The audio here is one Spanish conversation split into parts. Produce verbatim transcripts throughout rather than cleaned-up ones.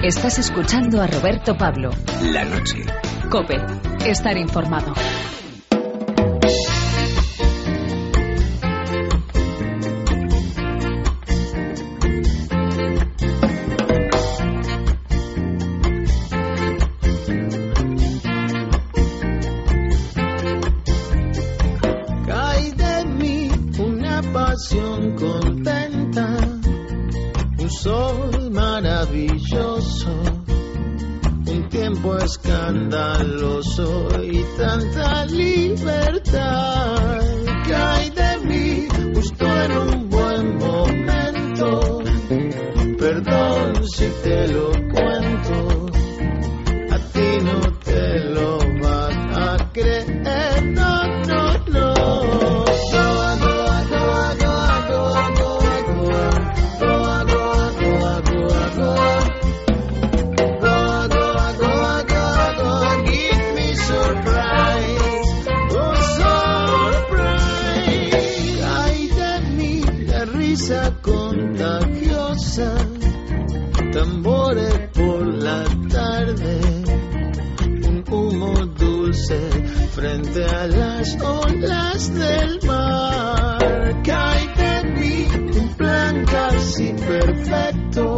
Estás escuchando a Roberto Pablo. La noche. COPE. Estar informado. Cae de mí una pasión contenta, un sol maravilloso, un tiempo escandaloso y tanta libertad. Cae de mí justo en un buen momento, perdón si te lo cuento, a ti no te lo vas a creer, no, no, no. Contagiosa, tambores por la tarde, un humo dulce frente a las olas del mar. Cae de mí un plan casi perfecto.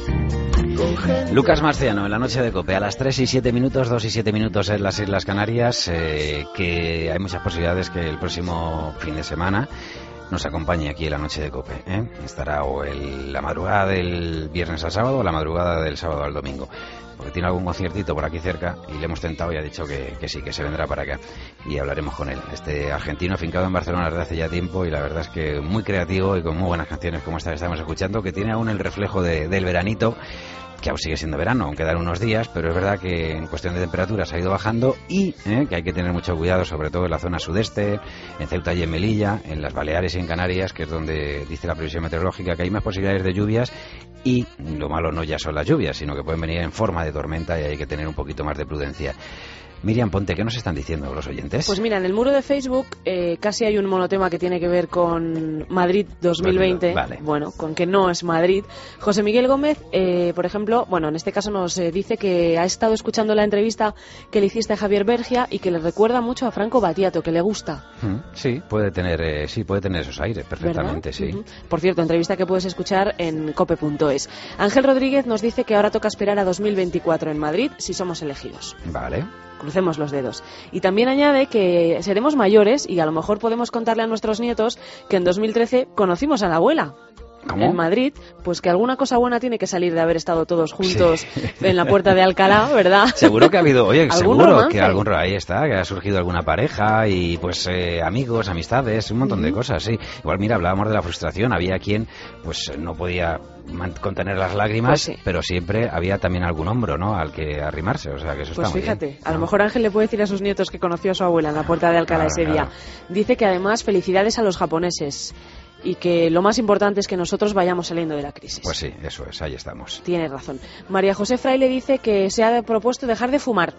Lucas Marciano, en la noche de COPE, a las tres y siete minutos, dos y siete minutos en las Islas Canarias, eh, que hay muchas posibilidades que el próximo fin de semana nos acompañe aquí en la noche de COPE, ¿eh? Estará o el, la madrugada del viernes al sábado o la madrugada del sábado al domingo, porque tiene algún conciertito por aquí cerca y le hemos tentado y ha dicho que, que sí, que se vendrá para acá y hablaremos con él. Este argentino afincado en Barcelona desde hace ya tiempo y la verdad es que muy creativo y con muy buenas canciones como esta que estamos escuchando, que tiene aún el reflejo de, del veranito, que aún sigue siendo verano, aún quedan unos días, pero es verdad que en cuestión de temperaturas ha ido bajando y eh, que hay que tener mucho cuidado, sobre todo en la zona sudeste, en Ceuta y en Melilla, en las Baleares y en Canarias, que es donde dice la previsión meteorológica que hay más posibilidades de lluvias, y lo malo no ya son las lluvias, sino que pueden venir en forma de tormenta y hay que tener un poquito más de prudencia. Miriam Ponte, ¿qué nos están diciendo los oyentes? Pues mira, en el muro de Facebook eh, casi hay un monotema que tiene que ver con Madrid dos mil veinte, vale. Bueno, con que no es Madrid. José Miguel Gómez, eh, por ejemplo, bueno, en este caso nos eh, dice que ha estado escuchando la entrevista que le hiciste a Javier Bergia y que le recuerda mucho a Franco Battiato, que le gusta. Sí, puede tener, eh, sí, puede tener esos aires perfectamente, ¿verdad? Sí. Uh-huh. Por cierto, entrevista que puedes escuchar en cope punto es. Ángel Rodríguez nos dice que ahora toca esperar a dos mil veinticuatro en Madrid si somos elegidos. Vale. Crucemos los dedos. Y también añade que seremos mayores y a lo mejor podemos contarle a nuestros nietos que en dos mil trece conocimos a la abuela. ¿Cómo? En Madrid, pues que alguna cosa buena tiene que salir de haber estado todos juntos sí. en la Puerta de Alcalá, ¿verdad? Seguro que ha habido, oye, seguro romance? que algún ahí está, que ha surgido alguna pareja y pues eh, amigos, amistades, un montón uh-huh. de cosas, sí. Igual, mira, hablábamos de la frustración, había quien pues no podía contener las lágrimas, pues sí. pero siempre había también algún hombro, ¿no?, al que arrimarse, o sea, que eso pues está muy fíjate, bien. A lo mejor Ángel le puede decir a sus nietos que conoció a su abuela en la Puerta de Alcalá claro, ese día. Claro. Dice que además felicidades a los japoneses. Y que lo más importante es que nosotros vayamos saliendo de la crisis. Pues sí, eso es, ahí estamos. Tienes razón. María José Fraile dice que se ha propuesto dejar de fumar.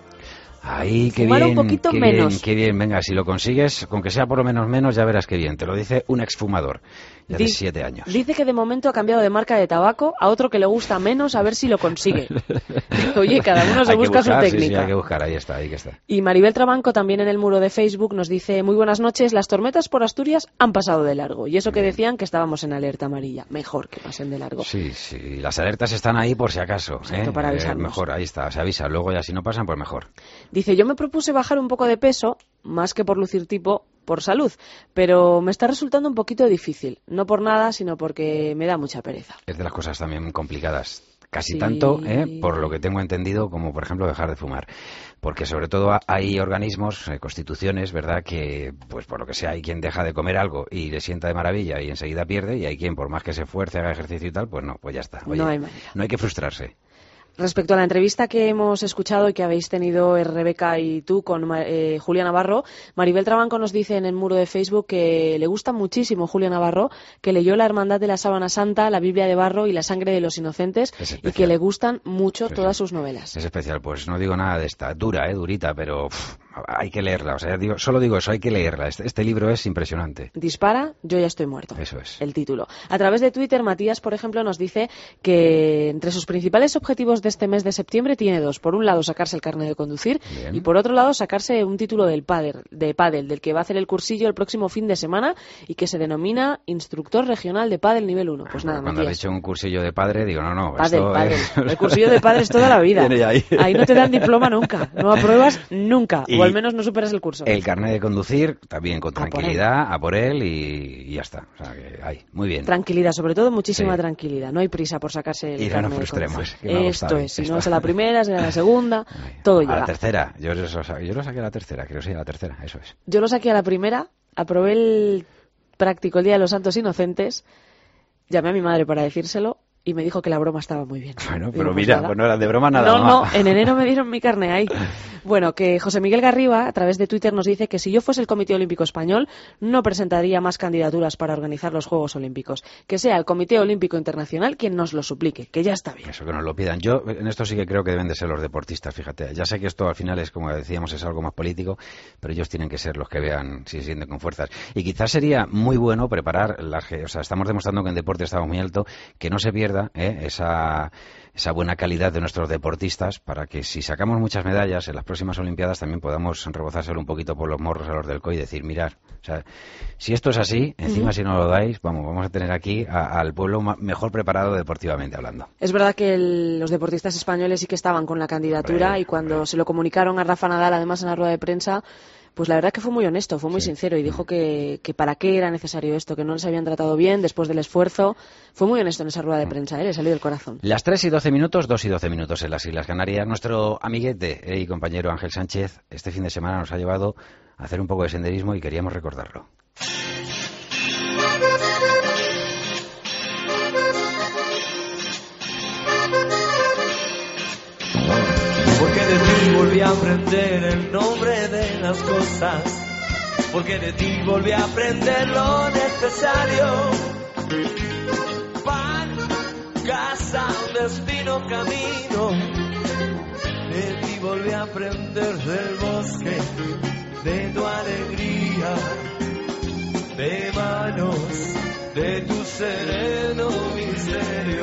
Ay, qué Fumar bien, un poquito qué menos. bien, qué bien. Venga, si lo consigues, con que sea por lo menos menos, ya verás qué bien. Te lo dice un exfumador de hace siete años. Dice que de momento ha cambiado de marca de tabaco a otro que le gusta menos, a ver si lo consigue. Oye, cada uno se busca buscar, su técnica. Sí, sí, hay que buscar, ahí está, ahí que está. Y Maribel Trabanco también en el muro de Facebook nos dice: muy buenas noches, las tormentas por Asturias han pasado de largo. Y eso que decían que estábamos en alerta amarilla. Mejor que pasen de largo. Sí, sí, las alertas están ahí por si acaso. Exacto, ¿eh? para avisarnos. Eh, mejor, ahí está, se avisa. Luego ya si no pasan, pues mejor. Dice: yo me propuse bajar un poco de peso, más que por lucir tipo, por salud, pero me está resultando un poquito difícil, no por nada, sino porque me da mucha pereza. Es de las cosas también complicadas, casi sí. tanto, ¿eh? por lo que tengo entendido, como por ejemplo dejar de fumar, porque sobre todo hay organismos, eh, constituciones, ¿verdad?, que pues por lo que sea hay quien deja de comer algo y le sienta de maravilla y enseguida pierde, y hay quien por más que se esfuerce, haga ejercicio y tal, pues no, pues ya está. Oye, no hay manera. No hay que frustrarse. Respecto a la entrevista que hemos escuchado y que habéis tenido eh, Rebeca y tú con eh, Julia Navarro, Maribel Trabanco nos dice en el muro de Facebook que le gusta muchísimo Julia Navarro, que leyó La Hermandad de la Sábana Santa, La Biblia de Barro y La Sangre de los Inocentes y que le gustan mucho sí, todas sí. sus novelas. Es especial, pues no digo nada de esta, dura, eh, durita, pero uf, hay que leerla, o sea, digo, solo digo eso, hay que leerla. Este, este libro es impresionante. Dispara, yo ya estoy muerto. Eso es. El título. A través de Twitter, Matías, por ejemplo, nos dice que entre sus principales objetivos de este mes de septiembre tiene dos. Por un lado, sacarse el carnet de conducir. Bien. Y por otro lado, sacarse un título del pádel, de pádel, del que va a hacer el cursillo el próximo fin de semana y que se denomina Instructor Regional de Pádel Nivel uno. Pues nada, Cuando Matías. has hecho un cursillo de padre, digo, no, no, Pádel, esto pádel. es... El cursillo de pádel es toda la vida. Ahí. Ahí no te dan diploma nunca, no apruebas nunca, Y o al menos no superas el curso. El carnet de conducir, también con A por tranquilidad, a por él y, y ya está. O sea, que hay, muy bien. Tranquilidad, sobre todo muchísima Sí. tranquilidad. No hay prisa por sacarse el Y no carnet nos de frustremos, conducir. que me ha Esto gustado, es, si esto. no es a la primera, será a la segunda, Ay, todo a llega. la tercera, yo, eso, yo lo saqué a la tercera, creo que sí, a la tercera, eso es. Yo lo saqué a la primera, aprobé el práctico el Día de los Santos Inocentes, llamé a mi madre para decírselo y me dijo que la broma estaba muy bien. Bueno, Digo, pero pues mira, nada. pues no era de broma nada No, más. no, en enero me dieron mi carne ahí. Bueno, que José Miguel Garriba, a través de Twitter, nos dice que si yo fuese el Comité Olímpico Español, no presentaría más candidaturas para organizar los Juegos Olímpicos. Que sea el Comité Olímpico Internacional quien nos lo suplique, que ya está bien. Eso, que nos lo pidan. Yo en esto sí que creo que deben de ser los deportistas, fíjate. Ya sé que esto al final es, como decíamos, es algo más político, pero ellos tienen que ser los que vean si se sienten con fuerzas. Y quizás sería muy bueno preparar, las, o sea, estamos demostrando que en deporte estamos muy alto, que no se pierda ¿eh? esa... esa buena calidad de nuestros deportistas para que si sacamos muchas medallas en las próximas Olimpiadas también podamos rebozárselo un poquito por los morros a los del C O I y decir, mirar, o sea, si esto es así, encima uh-huh. si no lo dais, vamos, vamos a tener aquí a, al pueblo ma- mejor preparado deportivamente hablando. Es verdad que el, los deportistas españoles sí que estaban con la candidatura hombre, y cuando hombre. se lo comunicaron a Rafa Nadal, además en la rueda de prensa, pues la verdad que fue muy honesto, fue muy sí. sincero y dijo que, que para qué era necesario esto, que no les habían tratado bien después del esfuerzo. Fue muy honesto en esa rueda de prensa, ¿eh? Le salió del corazón. Las tres y doce minutos, dos y doce minutos en las Islas Canarias. Nuestro amiguete y compañero Ángel Sánchez este fin de semana nos ha llevado a hacer un poco de senderismo y queríamos recordarlo. Porque de ti volví a aprender el nombre de las cosas, porque de ti volví a aprender lo necesario. Pan, casa, destino, camino. De ti volví a aprender del bosque, de tu alegría, de manos, de tu sereno misterio.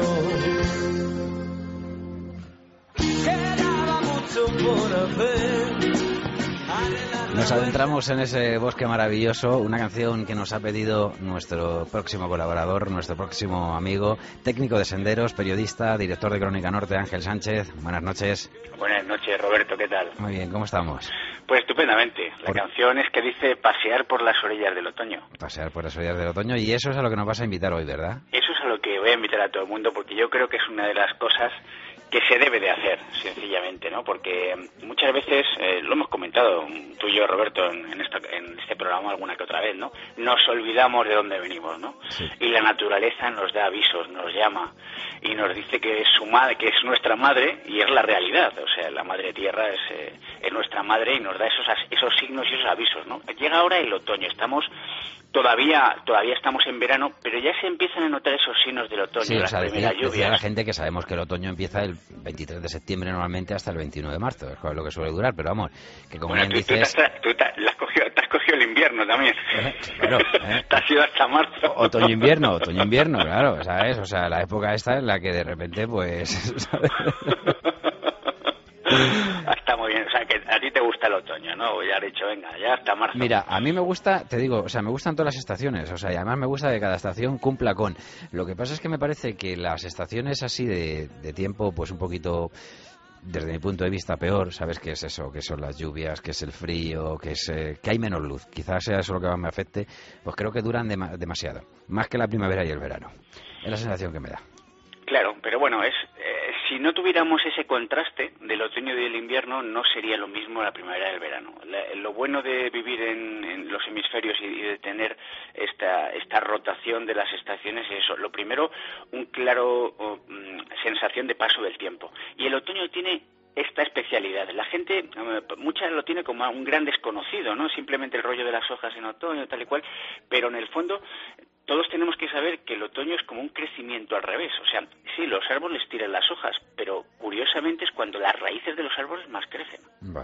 Nos adentramos en ese bosque maravilloso, una canción que nos ha pedido nuestro próximo colaborador, nuestro próximo amigo, técnico de senderos, periodista, director de Crónica Norte, Ángel Sánchez. Buenas noches. Buenas noches, Roberto, ¿qué tal? Muy bien, ¿cómo estamos? Pues estupendamente. La por... canción es que dice pasear por las orillas del otoño. Pasear por las orillas del otoño, y eso es a lo que nos vas a invitar hoy, ¿verdad? Eso es a lo que voy a invitar a todo el mundo, porque yo creo que es una de las cosas que se debe de hacer, sencillamente, ¿no? Porque muchas veces, eh, lo hemos comentado tú y yo, Roberto, en, en, esta, en este programa alguna que otra vez, ¿no? Nos olvidamos de dónde venimos, ¿no? Sí. Y la naturaleza nos da avisos, nos llama y nos dice que es su madre, que es nuestra madre, y es la realidad. O sea, la madre tierra es, eh, es nuestra madre y nos da esos esos signos y esos avisos, ¿no? Llega ahora el otoño, estamos Todavía todavía estamos en verano, pero ya se empiezan a notar esos signos del otoño, sí, las o sea, primeras decía, lluvias. Decía la gente que sabemos que el otoño empieza el veintitrés de septiembre normalmente hasta el veintiuno de marzo, es lo que suele durar, pero vamos, que como bueno, bien tú, dices... Tú, te, tú te, te, has cogido, te has cogido el invierno también. Eh, claro, eh. Te has ido hasta marzo. Otoño-invierno, otoño-invierno, claro, ¿sabes? O sea, la época esta en la que de repente, pues... ¿sabes? Está muy bien, o sea, que a ti te gusta el otoño, ¿no? Ya has dicho, venga, ya hasta marzo. Mira, a mí me gusta, te digo, o sea, me gustan todas las estaciones, o sea, y además me gusta que cada estación cumpla con. Lo que pasa es que me parece que las estaciones así de, de tiempo, pues un poquito, desde mi punto de vista, peor, ¿sabes qué es eso? Que son las lluvias, que es el frío, que es eh, que hay menos luz, quizás sea eso lo que más me afecte, pues creo que duran dem- demasiado, más que la primavera y el verano. Es la sensación que me da. Claro, pero bueno, es eh, si no tuviéramos ese contraste del otoño y del invierno, no sería lo mismo la primavera y el verano. La, lo bueno de vivir en, en los hemisferios y, y de tener esta esta rotación de las estaciones es eso. Lo primero, un claro oh, sensación de paso del tiempo. Y el otoño tiene esta especialidad. La gente, mucha lo tiene como un gran desconocido, ¿no? Simplemente el rollo de las hojas en otoño, tal y cual, pero en el fondo todos tenemos que saber que el otoño es como un crecimiento al revés. O sea, sí, los árboles tiran las hojas, pero curiosamente es cuando las raíces de los árboles más crecen. Vale, vale,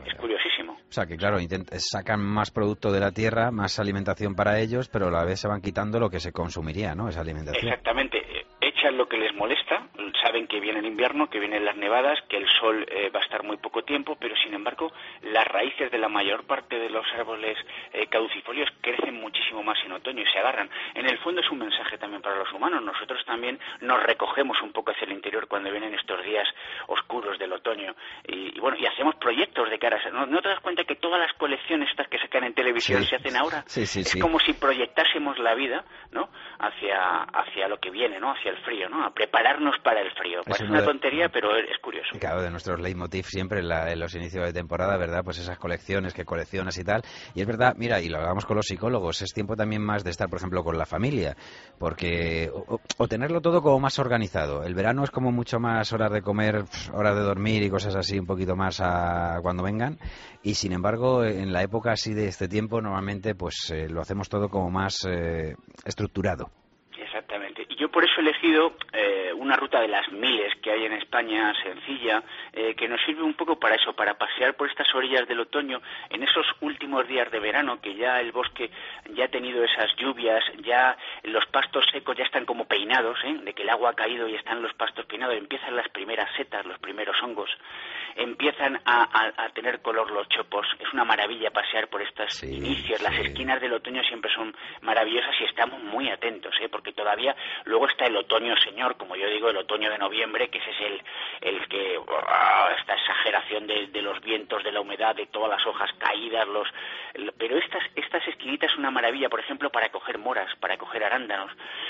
es curiosísimo. O sea, que claro, intent- sacan más producto de la tierra, más alimentación para ellos, pero a la vez se van quitando lo que se consumiría, ¿no? Esa alimentación. Exactamente. Echan lo que les molesta, saben que viene el invierno, que vienen las nevadas, que el sol eh, va a estar muy poco tiempo, pero sin embargo las raíces de la mayor parte de los árboles eh, caducifolios crecen muchísimo más en otoño y se agarran. En el fondo es un mensaje también para los humanos. Nosotros también nos recogemos un poco hacia el interior cuando vienen estos días oscuros del otoño y, y bueno, y hacemos proyectos de cara a... ¿No, ¿No te das cuenta que todas las colecciones estas que sacan en televisión Sí. se hacen ahora? Sí, sí, es sí. como si proyectásemos la vida, ¿no? hacia hacia lo que viene, ¿no? Hacia el frío, ¿no? A prepararnos para el frío. Es Parece uno una de- tontería, pero es curioso. Claro, de nuestros leitmotiv siempre en, la- en los inicios de temporada, ¿verdad? Pues esas colecciones que coleccionas y tal. Y es verdad, mira, y lo hablamos con los psicólogos, es tiempo también más de estar, por ejemplo, con la familia, porque o, o tenerlo todo como más organizado. El verano es como mucho más horas de comer, pf, horas de dormir y cosas así un poquito más a cuando vengan. Y sin embargo, en la época así de este tiempo, normalmente pues eh, lo hacemos todo como más eh, estructurado. Exactamente. Y yo por eso he elegido eh, una ruta de las miles que hay en España, sencilla, eh, que nos sirve un poco para eso, para pasear por estas orillas del otoño, en esos últimos días de verano, que ya el bosque ya ha tenido esas lluvias, ya los pastos secos ya están como peinados, ¿eh? De que el agua ha caído y están los pastos peinados, empiezan las primeras setas, los primeros hongos, empiezan a, a, a tener color los chopos. Es una maravilla pasear por estos Sí, inicios, las sí. esquinas del otoño siempre son maravillosas y estamos muy atentos, ¿eh? Porque todavía luego está el otoño señor, como yo digo, el otoño de noviembre, que ese es el, el que, ¡oh!, esta exageración de, de los vientos, de la humedad, de todas las hojas caídas, los, el, pero estas, estas esquinitas es una maravilla, por ejemplo, para coger moras, para coger arándanos.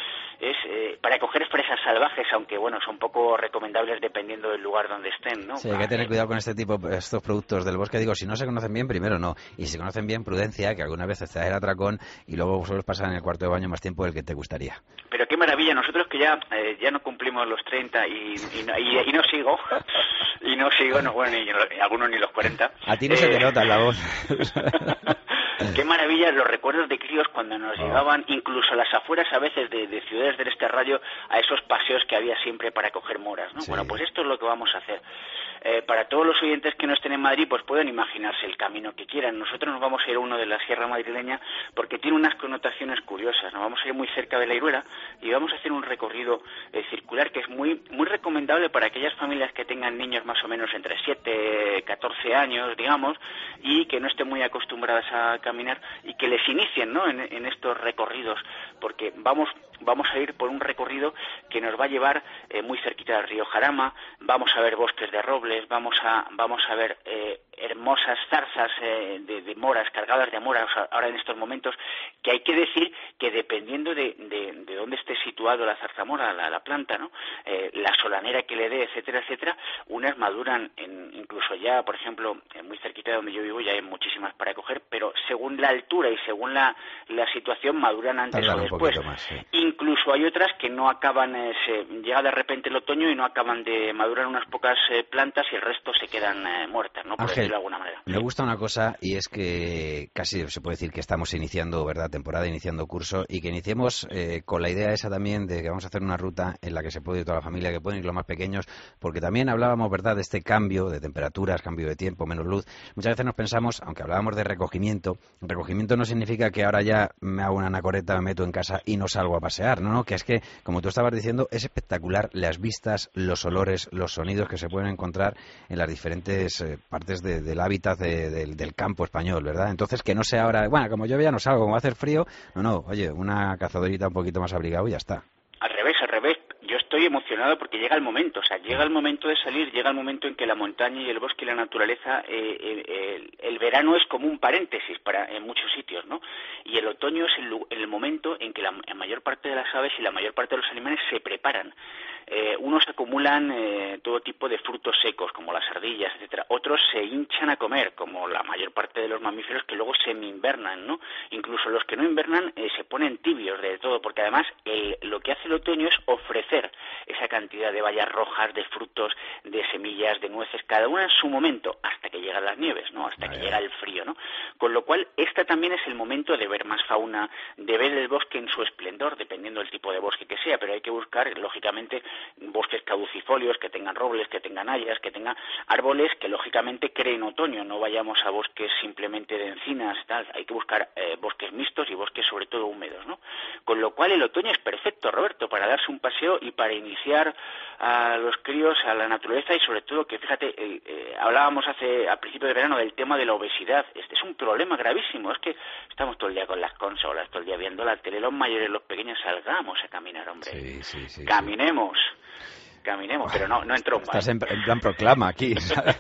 Es eh, para coger fresas salvajes, aunque bueno, son poco recomendables dependiendo del lugar donde estén, ¿no? Sí, hay que tener Eh, cuidado con este tipo, estos productos del bosque. Digo, si no se conocen bien, primero no. Y si se conocen bien, prudencia, que alguna vez te da el atracón y luego vosotros pasan en el cuarto de baño más tiempo del que te gustaría. Pero qué maravilla, nosotros que ya eh, ya no cumplimos los treinta y, y, no- y, y no sigo, y no sigo, no, bueno, ni, ni algunos ni los cuarenta. A ti no se te nota en la voz. Qué maravilla los recuerdos de críos cuando nos Oh. llevaban incluso a las afueras a veces de, de ciudades del este radio a esos paseos que había siempre para coger moras, ¿no? Sí. Bueno, pues esto es lo que vamos a hacer. Eh, para todos los oyentes que no estén en Madrid, pues pueden imaginarse el camino que quieran. Nosotros nos vamos a ir a uno de la Sierra Madrileña porque tiene unas connotaciones curiosas. Nos vamos a ir muy cerca de la Iruela y vamos a hacer un recorrido eh, circular que es muy muy recomendable para aquellas familias que tengan niños más o menos entre siete, catorce años, digamos, y que no estén muy acostumbradas a caminar y que les inicien, ¿no?, en, en estos recorridos, porque vamos vamos a ir por un recorrido que nos va a llevar eh, muy cerquita del río Jarama, vamos a ver bosques de robles, vamos a vamos a ver eh, hermosas zarzas eh, de, de moras, cargadas de moras ahora en estos momentos, que hay que decir que dependiendo de, de, de dónde esté situado la zarzamora, la, la planta, ¿no?, eh, la solanera que le dé, etcétera, etcétera, unas maduran en, incluso ya, por ejemplo, eh, muy cerquita de donde yo vivo ya hay muchísimas para coger, pero según la altura y según la, la situación maduran antes Tardan o un después. poquito más, sí. Incluso hay otras que no acaban, eh, se, llega de repente el otoño y no acaban de madurar unas pocas eh, plantas y el resto se quedan eh, muertas, ¿no?, por Ángel, decirlo de alguna manera. me gusta una cosa y es que casi se puede decir que estamos iniciando, ¿verdad?, temporada, iniciando curso y que iniciemos eh, con la idea esa también de que vamos a hacer una ruta en la que se puede ir toda la familia, que pueden ir los más pequeños, porque también hablábamos, ¿verdad?, de este cambio de temperaturas, cambio de tiempo, menos luz. Muchas veces nos pensamos, aunque hablábamos de recogimiento, recogimiento no significa que ahora ya me hago una anacoreta, me meto en casa y no salgo a pasear, no, no, que es que, como tú estabas diciendo, es espectacular las vistas, los olores, los sonidos que se pueden encontrar en las diferentes eh, partes de, del hábitat de, del, del campo español, ¿verdad? Entonces, que no sea ahora, bueno, como yo ya no salgo, como va a hacer frío, no, no, oye, una cazadorita un poquito más abrigado y ya está. Al revés, al revés. Yo estoy emocionado porque llega el momento, o sea, llega el momento de salir, llega el momento en que la montaña y el bosque y la naturaleza, eh, eh, el, el verano es como un paréntesis para en muchos sitios, ¿no? Y el otoño es el, el momento en que la, la mayor parte de las aves y la mayor parte de los animales se preparan. Eh, unos acumulan eh, todo tipo de frutos secos, como las ardillas, etcétera. Otros se hinchan a comer, como la mayor parte de los mamíferos que luego semi-invernan, ¿no? Incluso los que no invernan eh, se ponen tibios de todo, porque además el, lo que hace el otoño es ofrecer esa cantidad de bayas rojas, de frutos, de semillas, de nueces, cada una en su momento, hasta que llega llegan las nieves, ¿no? Hasta que llega el frío, ¿no? Con lo cual, este también es el momento de ver más fauna, de ver el bosque en su esplendor, dependiendo del tipo de bosque que sea, pero hay que buscar, lógicamente, bosques caducifolios, que tengan robles, que tengan hayas, que tengan árboles que, lógicamente, creen otoño. No vayamos a bosques simplemente de encinas, tal. Hay que buscar eh, bosques mixtos y bosques, sobre todo, húmedos, ¿no? Con lo cual, el otoño es perfecto, Roberto, para darse un paseo y para iniciar a los críos a la naturaleza y, sobre todo, que, fíjate, eh, eh, hablábamos hace a principios de verano del tema de la obesidad. Este es un problema gravísimo. Es que estamos todo el día con las consolas, todo el día viendo la tele, los mayores, los pequeños, salgamos a caminar, hombre. Sí, sí, sí, caminemos. Sí. Caminemos, pero no, no en tromba. Estás en, en plan proclama aquí, ¿sabes?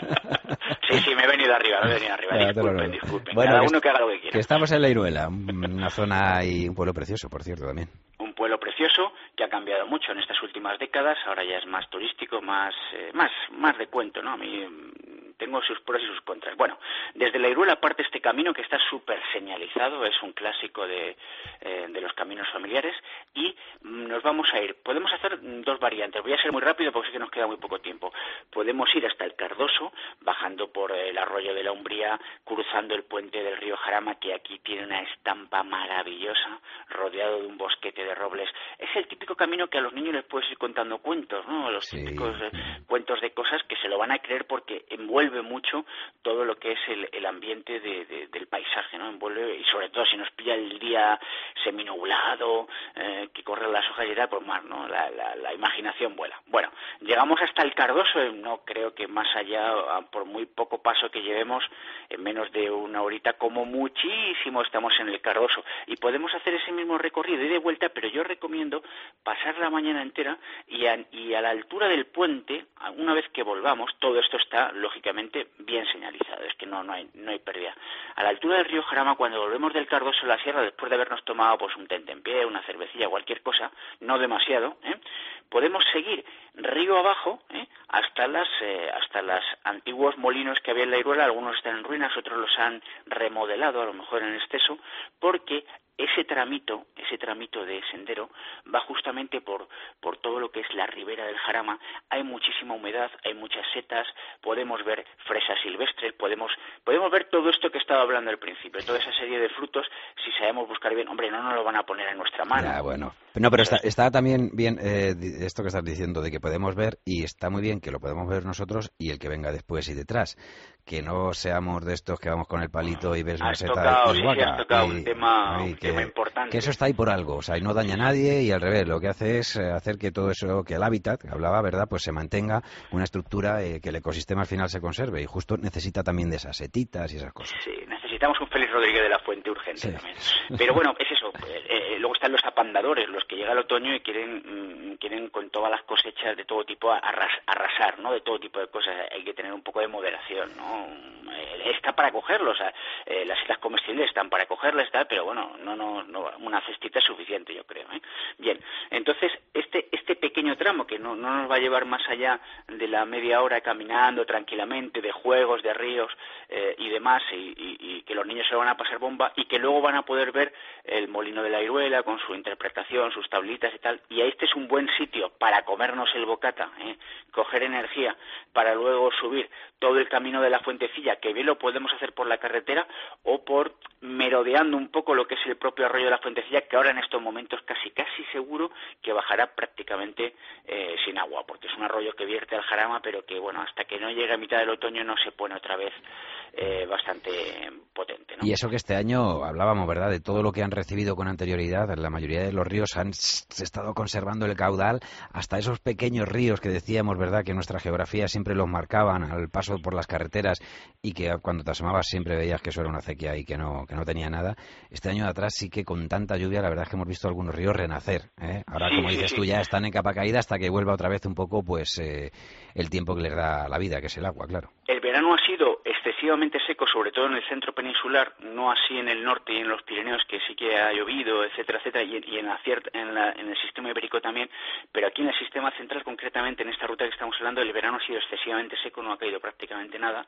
Sí, sí, me he venido arriba, me he venido arriba. Ya, disculpen, disculpen. Bueno, cada que uno que haga lo que quiera. Que estamos en La Iruela, una zona y un pueblo precioso, por cierto, también. Un pueblo precioso que ha cambiado mucho en estas últimas décadas. Ahora ya es más turístico, más eh, más más de cuento, ¿no? A mí tengo sus pros y sus contras. Bueno, desde La Iruela parte este camino que está súper señalizado, es un clásico de, eh, de los caminos familiares, y nos vamos a ir. Podemos hacer dos variantes. Voy a ser muy rápido porque sé que nos queda muy poco tiempo. Podemos ir hasta el Cardoso, bajando por el arroyo de la Umbría, cruzando el puente del río Jarama, que aquí tiene una estampa maravillosa, rodeado de un bosquete de robles. Es el típico camino que a los niños les puedes ir contando cuentos, ¿no? Los sí. típicos eh, cuentos de cosas que se lo van a creer porque envuelve mucho todo lo que es el, el ambiente de, de, del paisaje, ¿no? Envuelve, y sobre todo si nos pilla el día seminublado, eh, que corren las hojas y tal, pues más, ¿no? La, la, la imaginación vuela. Bueno, llegamos hasta el Cardoso, no creo que más allá, por muy poco paso que llevemos, en menos de una horita, como muchísimo estamos en el Cardoso, y podemos hacer ese mismo recorrido y de vuelta, pero yo recomiendo pasar la mañana entera y a, y a la altura del puente, una vez que volvamos, todo esto está, lógicamente, bien señalizado, es que no no hay no hay pérdida. A la altura del río Jarama, cuando volvemos del Cardoso a la sierra, después de habernos tomado pues un tentempié, una cervecilla, cualquier cosa, no demasiado, ¿eh? podemos seguir río abajo, ¿eh? hasta las eh, hasta los antiguos molinos que había en La Iruela. Algunos están en ruinas, otros los han remodelado, a lo mejor en exceso, porque ese tramito, ese tramito de sendero va justamente por por todo lo que es la ribera del Jarama. Hay muchísima humedad, hay muchas setas, podemos ver fresas silvestres, podemos podemos ver todo esto que estaba hablando al principio, toda esa serie de frutos, si sabemos buscar bien. Hombre, no nos lo van a poner en nuestra mano. Ya, bueno. No, pero está, está también bien eh, esto que estás diciendo de que podemos ver, y está muy bien que lo podemos ver nosotros y el que venga después y detrás. Que no seamos de estos que vamos con el palito y ves una seta tocado, y guaca. Sí, has tocado y, un tema, y un que, tema importante. Que eso está ahí por algo, o sea, y no daña a nadie, y al revés, lo que hace es hacer que todo eso, que el hábitat, que hablaba, ¿verdad?, pues se mantenga una estructura, eh, que el ecosistema al final se conserve, y justo necesita también de esas setitas y esas cosas. Sí, necesitamos un Félix Rodríguez de la Fuente urgente sí. también. Pero bueno, es eso, eh, eh, luego están los apandadores, los que llega el otoño y quieren, mm, quieren con todas las cosechas de todo tipo arras, arrasar, ¿no?, de todo tipo de cosas. Hay que tener un poco de moderación, ¿no? Eh, está para cogerlos, o sea, eh, las setas comestibles están para cogerlas, tal, pero bueno, no, no, no, una cestita es suficiente, yo creo, ¿eh? Bien, entonces este este pequeño tramo que no, no nos va a llevar más allá de la media hora caminando tranquilamente, de juegos, de ríos eh, y demás, y, y, y que los niños se lo van a pasar bomba, y que luego van a poder ver el molino de La Iruela con su interpretación, sus tablitas y tal, y este es un buen sitio para comernos el bocata, ¿eh? Coger energía para luego subir todo el camino de la Fuentecilla, que bien lo podemos hacer por la carretera o por merodeando un poco lo que es el propio arroyo de la Fuentecilla, que ahora en estos momentos casi casi seguro que bajará prácticamente eh, sin agua, porque es un arroyo que vierte al Jarama, pero que bueno, hasta que no llegue a mitad del otoño no se pone otra vez eh, bastante potente, ¿no? Y eso que este año hablábamos, ¿verdad?, de todo lo que han recibido con anterioridad. La mayoría de los ríos han estado conservando el caudal, hasta esos pequeños ríos que decíamos, ¿verdad?, que nuestra geografía siempre los marcaban al paso por las carreteras, y que cuando te asomabas siempre veías que eso era una acequia y que no que no tenía nada. Este año de atrás sí que con tanta lluvia, la verdad es que hemos visto algunos ríos renacer, ¿eh? Ahora, sí, como sí, dices sí. tú, ya están en capa caída hasta que vuelva otra vez un poco pues eh, el tiempo que les da la vida, que es el agua, claro. El verano ha sido excesivamente seco, sobre todo en el centro peninsular, no así en el norte y en los Pirineos, que sí que ha llovido, etcétera, etcétera, y, y en, la, en, la, en el sistema ibérico también, pero aquí en el sistema central, concretamente en esta ruta que estamos hablando, el verano ha sido excesivamente seco, no ha caído prácticamente nada,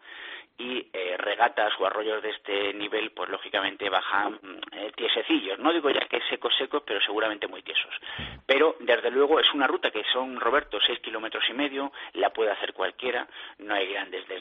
y eh, regatas o arroyos de este nivel, pues lógicamente bajan eh, tiesecillos. No digo ya que secos, secos, pero seguramente muy tiesos. Pero, desde luego, es una ruta que son, Roberto, seis kilómetros y medio, la puede hacer cualquiera, no hay grandes desniveles,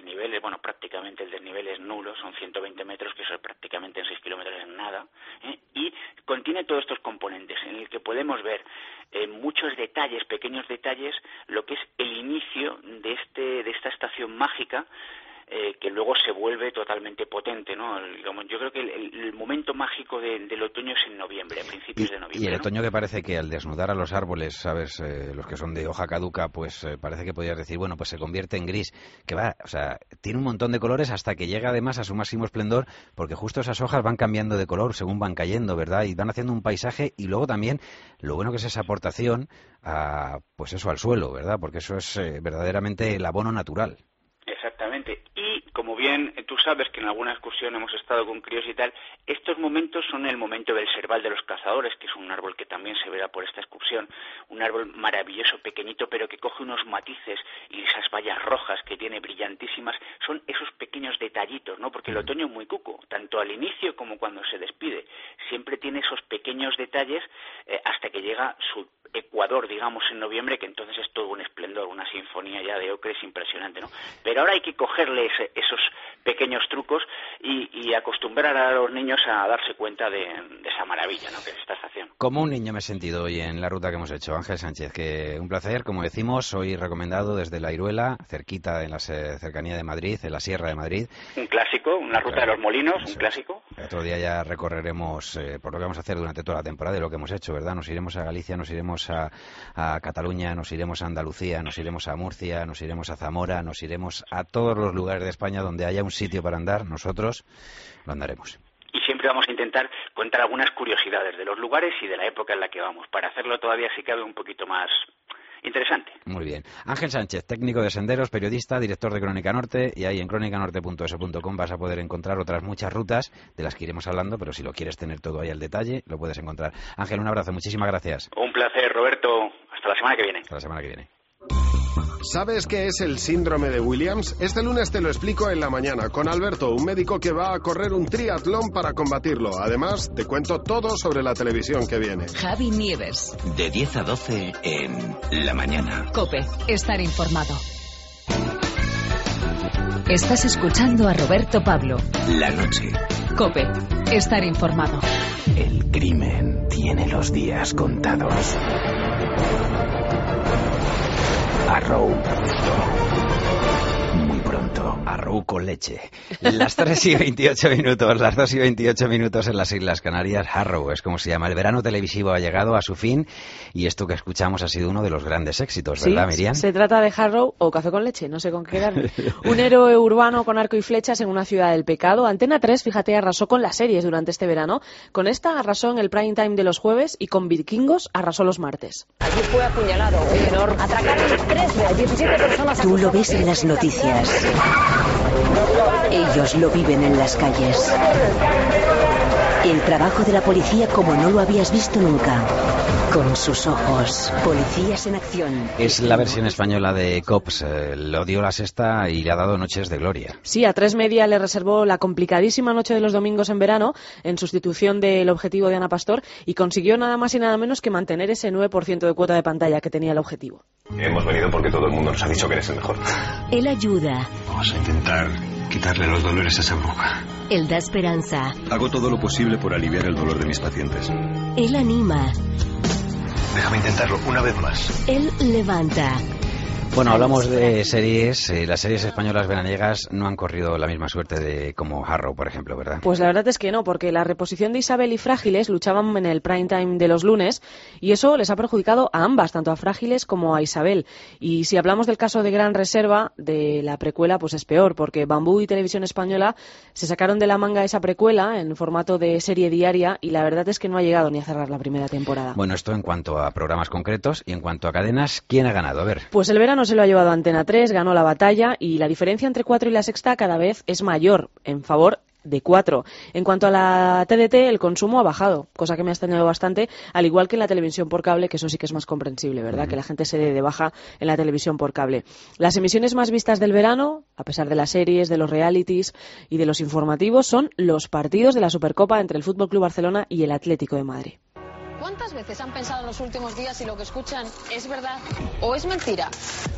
desnivel, bueno, prácticamente el desnivel es nulo, son ciento veinte metros, que eso es prácticamente en seis kilómetros es nada, ¿eh? Y contiene todos estos componentes en el que podemos ver eh, muchos detalles, pequeños detalles, lo que es el inicio de este de esta estación mágica, Eh, que luego se vuelve totalmente potente, ¿no? El, digamos, yo creo que el, el momento mágico de, del otoño es en noviembre, a principios y, de noviembre. Y el ¿no? otoño que parece que al desnudar a los árboles, ¿sabes? Eh, los que son de hoja caduca, pues eh, parece que podrías decir, bueno, pues se convierte en gris, que va, o sea, tiene un montón de colores hasta que llega además a su máximo esplendor, porque justo esas hojas van cambiando de color según van cayendo, ¿verdad? Y van haciendo un paisaje, y luego también lo bueno que es esa aportación a, pues eso, al suelo, ¿verdad? Porque eso es eh, verdaderamente el abono natural. Exactamente. Y como bien tú sabes que en alguna excursión hemos estado con críos y tal, estos momentos son el momento del serval de los cazadores, que es un árbol que también se verá por esta excursión, un árbol maravilloso, pequeñito, pero que coge unos matices y esas bayas rojas que tiene brillantísimas, son esos pequeños detallitos, ¿no? Porque el otoño es muy cuco, tanto al inicio como cuando se despide, siempre tiene esos pequeños detalles eh, hasta que llega su ecuador, digamos, en noviembre, que entonces es todo un esplendor, una sinfonía ya de ocres impresionante, ¿no? Pero ahora hay que cogerle ese, esos pequeños trucos y, y acostumbrar a los niños a darse cuenta de, de esa maravilla, ¿no?, que es esta estación. Como un niño me he sentido hoy en la ruta que hemos hecho. Ángel Sánchez, que un placer, como decimos, hoy recomendado desde La Iruela, cerquita, en la cercanía de Madrid, en la Sierra de Madrid. Un clásico, una ruta de los molinos, un clásico. Otro día ya recorreremos eh, por lo que vamos a hacer durante toda la temporada y lo que hemos hecho, ¿verdad? Nos iremos a Galicia, nos iremos a, a Cataluña, nos iremos a Andalucía, nos iremos a Murcia, nos iremos a Zamora, nos iremos a todos los lugares de España donde haya un sitio para andar, nosotros lo andaremos. Y siempre vamos a intentar contar algunas curiosidades de los lugares y de la época en la que vamos, para hacerlo todavía, si cabe, un poquito más interesante. Muy bien. Ángel Sánchez, técnico de senderos, periodista, director de Crónica Norte, y ahí en crónica norte punto es punto com vas a poder encontrar otras muchas rutas de las que iremos hablando, pero si lo quieres tener todo ahí al detalle, lo puedes encontrar. Ángel, un abrazo, muchísimas gracias. Un placer, Roberto. Hasta la semana que viene. Hasta la semana que viene. ¿Sabes qué es el síndrome de Williams? Este lunes te lo explico en la mañana con Alberto, un médico que va a correr un triatlón para combatirlo. Además, te cuento todo sobre la televisión que viene. Javi Nieves. De diez a doce en La Mañana. COPE. Estar informado. Estás escuchando a Roberto Pablo. La noche. COPE. Estar informado. El crimen tiene los días contados. Arrow. Muy pronto. Arrow con leche. Las tres y veintiocho minutos, las dos y veintiocho minutos en las Islas Canarias. Harrow es como se llama. El verano televisivo ha llegado a su fin y esto que escuchamos ha sido uno de los grandes éxitos, ¿verdad, sí, Miriam? Se trata de Harrow o café con leche, no sé con qué quedarme. Un héroe urbano con arco y flechas en una ciudad del pecado. Antena tres, fíjate, arrasó con las series durante este verano. Con esta arrasó en el prime time de los jueves y con Vikingos arrasó los martes. Allí fue apuñalado un menor. Atracaron tres de las diecisiete personas. Tú lo ves en las noticias. Ellos lo viven en las calles. El trabajo de la policía como no lo habías visto nunca. Con sus ojos. Policías en acción. Es la versión española de Cops. Eh, lo dio la sexta y le ha dado noches de gloria. Sí, a tres Media le reservó la complicadísima noche de los domingos en verano en sustitución del objetivo de Ana Pastor y consiguió nada más y nada menos que mantener ese nueve por ciento de cuota de pantalla que tenía el objetivo. Hemos venido porque todo el mundo nos ha dicho que eres el mejor. Él ayuda. Vamos a intentar quitarle los dolores a esa bruja. Él da esperanza. Hago todo lo posible por aliviar el dolor de mis pacientes. Él anima. Déjame intentarlo una vez más. Él levanta. Bueno, hablamos de series. Eh, las series españolas veraniegas no han corrido la misma suerte de como Harrow, por ejemplo, ¿verdad? Pues la verdad es que no, porque la reposición de Isabel y Frágiles luchaban en el prime time de los lunes y eso les ha perjudicado a ambas, tanto a Frágiles como a Isabel. Y si hablamos del caso de Gran Reserva, de la precuela, pues es peor, porque Bambú y Televisión Española se sacaron de la manga esa precuela en formato de serie diaria y la verdad es que no ha llegado ni a cerrar la primera temporada. Bueno, esto en cuanto a programas concretos y en cuanto a cadenas, ¿quién ha ganado? A ver. Pues el verano se lo ha llevado Antena tres, ganó la batalla y la diferencia entre cuatro y la sexta cada vez es mayor en favor de cuatro. En cuanto a la T D T, el consumo ha bajado, cosa que me ha extrañado bastante, al igual que en la televisión por cable, que eso sí que es más comprensible, ¿verdad? Uh-huh. Que la gente se dé de baja en la televisión por cable. Las emisiones más vistas del verano, a pesar de las series, de los realities y de los informativos, son los partidos de la Supercopa entre el F C Barcelona y el Atlético de Madrid. ¿Cuántas veces han pensado en los últimos días si lo que escuchan es verdad o es mentira?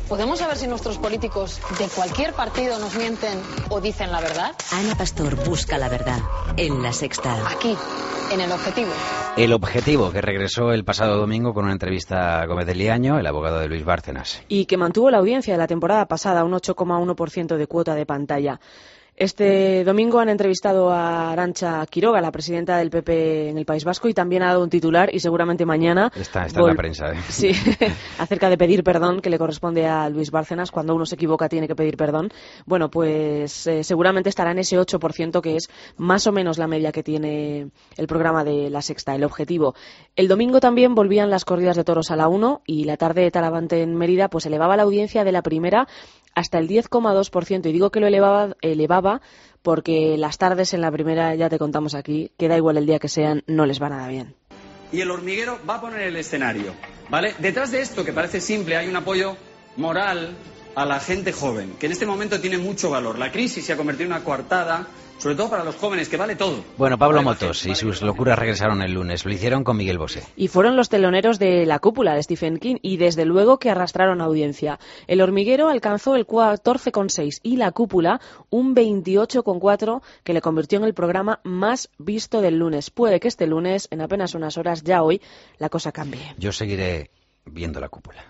¿Podemos saber si nuestros políticos de cualquier partido nos mienten o dicen la verdad? Ana Pastor busca la verdad en La Sexta. Aquí, en El Objetivo. El Objetivo, que regresó el pasado domingo con una entrevista a Gómez de Liaño, el abogado de Luis Bárcenas. Y que mantuvo la audiencia de la temporada pasada, un ocho coma uno por ciento de cuota de pantalla. Este domingo han entrevistado a Arantxa Quiroga, la presidenta del P P en el País Vasco, y también ha dado un titular, y seguramente mañana... Está, está vol- en la prensa, ¿eh? Sí, acerca de pedir perdón, que le corresponde a Luis Bárcenas. Cuando uno se equivoca tiene que pedir perdón. Bueno, pues eh, seguramente estará en ese ocho por ciento, que es más o menos la media que tiene el programa de La Sexta, El Objetivo. El domingo también volvían las corridas de toros a la uno, y la tarde de Talavante en Mérida pues elevaba la audiencia de la primera hasta el diez coma dos por ciento. Y digo que lo elevaba, elevaba porque las tardes en la primera, ya te contamos aquí, que da igual el día que sean, no les va nada bien. Y El Hormiguero va a poner el escenario, ¿vale? Detrás de esto, que parece simple, hay un apoyo moral a la gente joven, que en este momento tiene mucho valor. La crisis se ha convertido en una coartada, sobre todo para los jóvenes, que vale todo. Bueno, Pablo vale Motos gente, y sus vale locuras regresaron el lunes. Lo hicieron con Miguel Bosé. Y fueron los teloneros de La Cúpula, de Stephen King, y desde luego que arrastraron audiencia. El Hormiguero alcanzó el catorce coma seis y La Cúpula un veintiocho coma cuatro, que le convirtió en el programa más visto del lunes. Puede que este lunes, en apenas unas horas, ya hoy, la cosa cambie. Yo seguiré viendo La Cúpula.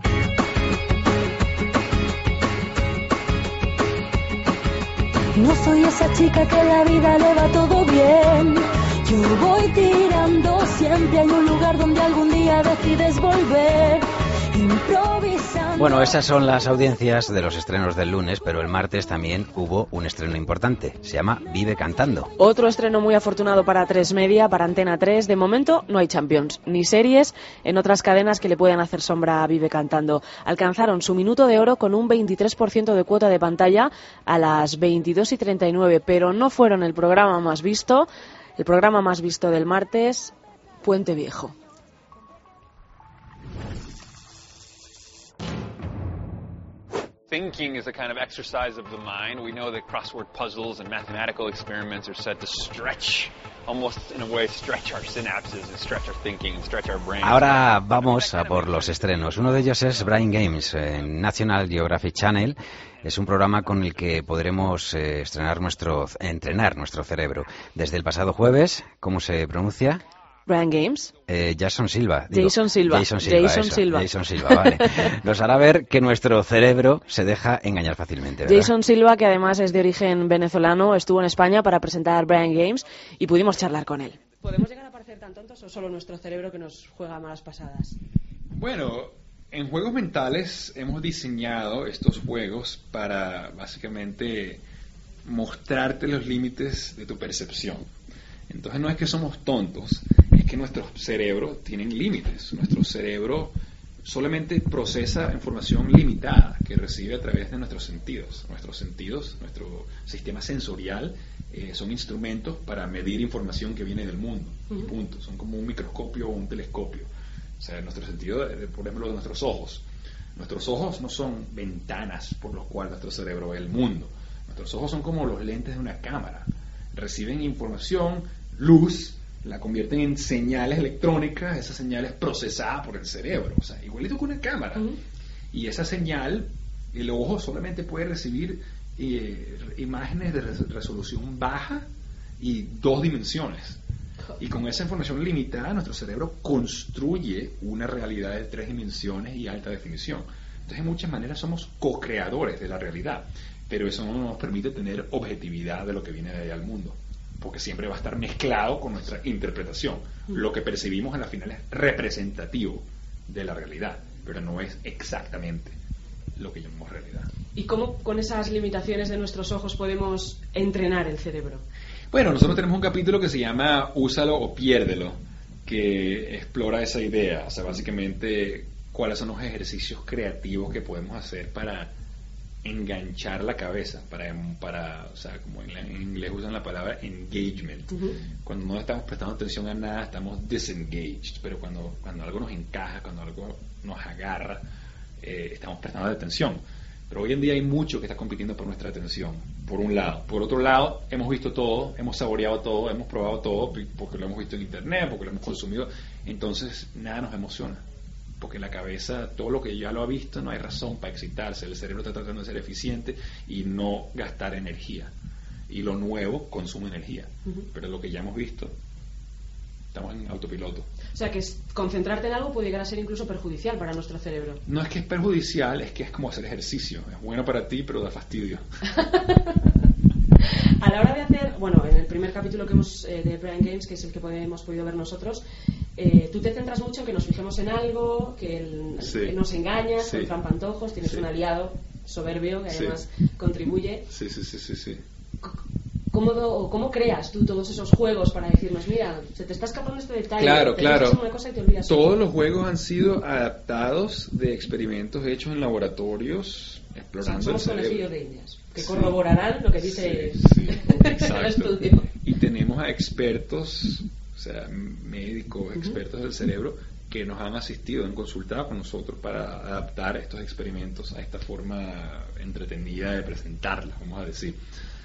No soy esa chica que la vida le va todo bien. Yo voy tirando, siempre hay un lugar donde algún día decides volver. Improvisando. Bueno, esas son las audiencias de los estrenos del lunes, pero el martes también hubo un estreno importante. Se llama Vive Cantando. Otro estreno muy afortunado para tres Media, para Antena tres. De momento no hay Champions, ni series en otras cadenas que le puedan hacer sombra a Vive Cantando. Alcanzaron su minuto de oro con un veintitrés por ciento de cuota de pantalla a las veintidós y treinta y nueve, pero no fueron el programa más visto. El programa más visto del martes, Puente Viejo. Thinking is a kind of exercise of the mind. We know that crossword puzzles and mathematical experiments are said to stretch, almost in a way, stretch our synapses and stretch our thinking and stretch our brains. Ahora vamos a por los estrenos. Uno de ellos es Brain Games en National Geographic Channel. Es un programa con el que podremos eh, estrenar nuestro, entrenar nuestro cerebro. Desde el pasado jueves, ¿cómo se pronuncia? Brain Games. Eh, Jason Silva. Digo, Jason Silva. Jason Silva. Jason eso, Silva. Jason Silva, vale. Nos hará ver que nuestro cerebro se deja engañar fácilmente, ¿verdad? Jason Silva, que además es de origen venezolano, estuvo en España para presentar Brain Games y pudimos charlar con él. ¿Podemos llegar a parecer tan tontos o solo nuestro cerebro que nos juega malas pasadas? Bueno, en juegos mentales hemos diseñado estos juegos para básicamente mostrarte los límites de tu percepción. Entonces no es que somos tontos, es que nuestros cerebros tienen límites. Nuestro cerebro solamente procesa información limitada que recibe a través de nuestros sentidos. Nuestros sentidos, nuestro sistema sensorial, eh, son instrumentos para medir información que viene del mundo. Uh-huh. Punto. Son como un microscopio o un telescopio. O sea, nuestro sentido, por ejemplo, de nuestros ojos. Nuestros ojos no son ventanas por las cuales nuestro cerebro ve el mundo. Nuestros ojos son como los lentes de una cámara. Reciben información, luz, la convierten en señales electrónicas, esas señales procesadas por el cerebro, o sea, igualito que una cámara. Uh-huh. Y esa señal, el ojo solamente puede recibir eh, imágenes de res- resolución baja y dos dimensiones. Y con esa información limitada, nuestro cerebro construye una realidad de tres dimensiones y alta definición. Entonces, en muchas maneras somos co-creadores de la realidad, pero eso no nos permite tener objetividad de lo que viene de allá al mundo, porque siempre va a estar mezclado con nuestra interpretación. Lo que percibimos en la final es representativo de la realidad, pero no es exactamente lo que llamamos realidad. ¿Y cómo con esas limitaciones de nuestros ojos podemos entrenar el cerebro? Bueno, nosotros tenemos un capítulo que se llama Úsalo o piérdelo, que explora esa idea, o sea, básicamente cuáles son los ejercicios creativos que podemos hacer para enganchar la cabeza, para, para o sea, como en, la, en inglés usan la palabra engagement. Uh-huh. Cuando no estamos prestando atención a nada, estamos disengaged, pero cuando, cuando algo nos encaja, cuando algo nos agarra, eh, estamos prestando atención. Pero hoy en día hay mucho que está compitiendo por nuestra atención, por un lado. Por otro lado, hemos visto todo, hemos saboreado todo, hemos probado todo, porque lo hemos visto en internet, porque lo hemos consumido, entonces nada nos emociona. porque la cabeza, todo lo que ya lo ha visto, no hay razón para excitarse. El cerebro está tratando de ser eficiente y no gastar energía. Y lo nuevo consume energía. Uh-huh. Pero lo que ya hemos visto, estamos en autopiloto. O sea, que es, concentrarte en algo puede llegar a ser incluso perjudicial para nuestro cerebro. No es que es perjudicial, es que es como hacer ejercicio. Es bueno para ti, pero da fastidio. A la hora de hacer, bueno, en el primer capítulo que hemos eh, de Brain Games, que es el que hemos podido ver nosotros, eh, tú te centras mucho en que nos fijemos en algo, que, el, sí. que nos engañas, sí. con trampantojos, tienes sí. un aliado soberbio que además sí. contribuye. Sí, sí, sí, sí, sí. ¿Cómo, do, ¿Cómo creas tú todos esos juegos para decirnos, mira, se te está escapando este detalle? Claro, te claro. Una cosa y te olvidas Todos otra. Los juegos han sido adaptados de experimentos hechos en laboratorios explorando o sea, somos el cerebro. conejillos de indias, que Sí. corroborarán lo que dice sí, sí, el estudio. Y tenemos a expertos, o sea, médicos, uh-huh. expertos del cerebro, que nos han asistido, han consultado con nosotros para adaptar estos experimentos a esta forma entretenida de presentarlos, vamos a decir.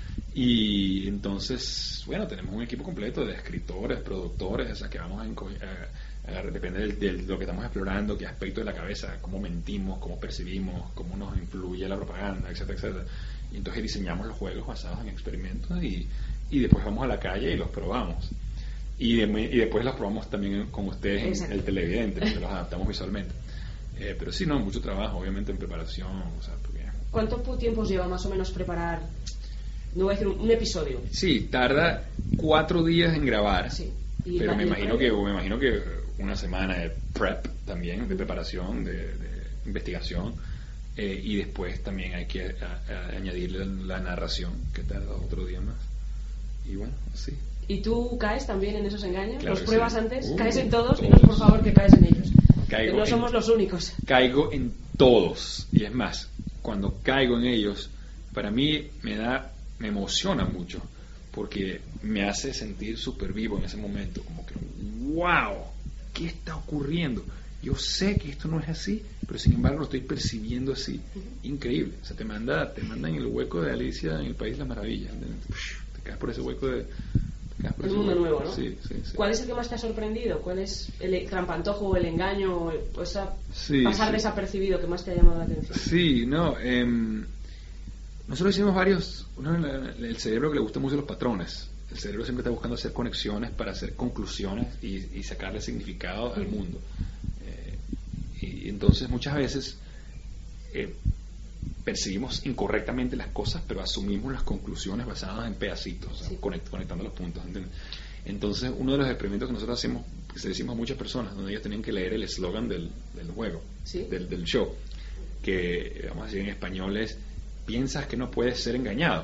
Y entonces, bueno, tenemos un equipo completo de escritores, productores, o sea, que vamos a, a, a depende de, de lo que estamos explorando, qué aspecto de la cabeza, cómo mentimos, cómo percibimos, cómo nos influye la propaganda, etcétera, etcétera. Y entonces diseñamos los juegos basados en experimentos y, y después vamos a la calle y los probamos. Y, de, y después los probamos también con ustedes Exacto. en el televidente, porque los adaptamos visualmente. Eh, pero sí, no, mucho trabajo, obviamente, en preparación. O sea, porque... ¿Cuánto tiempo os lleva más o menos preparar? No voy a decir un, un episodio. Sí, tarda cuatro días en grabar. Sí. Pero me imagino que me imagino que una semana de prep también, de preparación, de, de investigación, eh, y después también hay que a, a añadirle la narración, que tarda otro día más. Y bueno, así. ¿Y tú caes también en esos engaños? Claro ¿Los pruebas sí. antes? Uh, ¿Caes en todos? todos? Dinos por favor que caes en ellos. Caigo que no en, somos los únicos. Caigo en todos. Y es más, cuando caigo en ellos, para mí me da me emociona mucho porque me hace sentir súper vivo en ese momento, como que wow, ¿qué está ocurriendo? Yo sé que esto no es así, pero sin embargo lo estoy percibiendo así. Increíble. O sea, te manda te manda en el hueco de Alicia en el País de las Maravillas, te caes por ese hueco de te caes por el ese mundo hueco. nuevo, ¿no? Sí, sí, sí. ¿Cuál es el que más te ha sorprendido? ¿Cuál es el trampantojo o el engaño o el, o esa sí, pasar sí. desapercibido que más te ha llamado la atención? Sí, no, eh, nosotros hicimos varios, uno, el cerebro que le gusta mucho los patrones. El cerebro siempre está buscando hacer conexiones para hacer conclusiones y, y sacarle significado al mundo. Eh, y entonces muchas veces eh, percibimos incorrectamente las cosas, pero asumimos las conclusiones basadas en pedacitos, sí. o sea, conect, conectando los puntos. ¿Entiendes? Entonces uno de los experimentos que nosotros hacemos, que se decimos a muchas personas, donde ellos tenían que leer el eslogan del, del juego, ¿sí? del, del show, que vamos a decir en español es: piensas que no puedes ser engañado.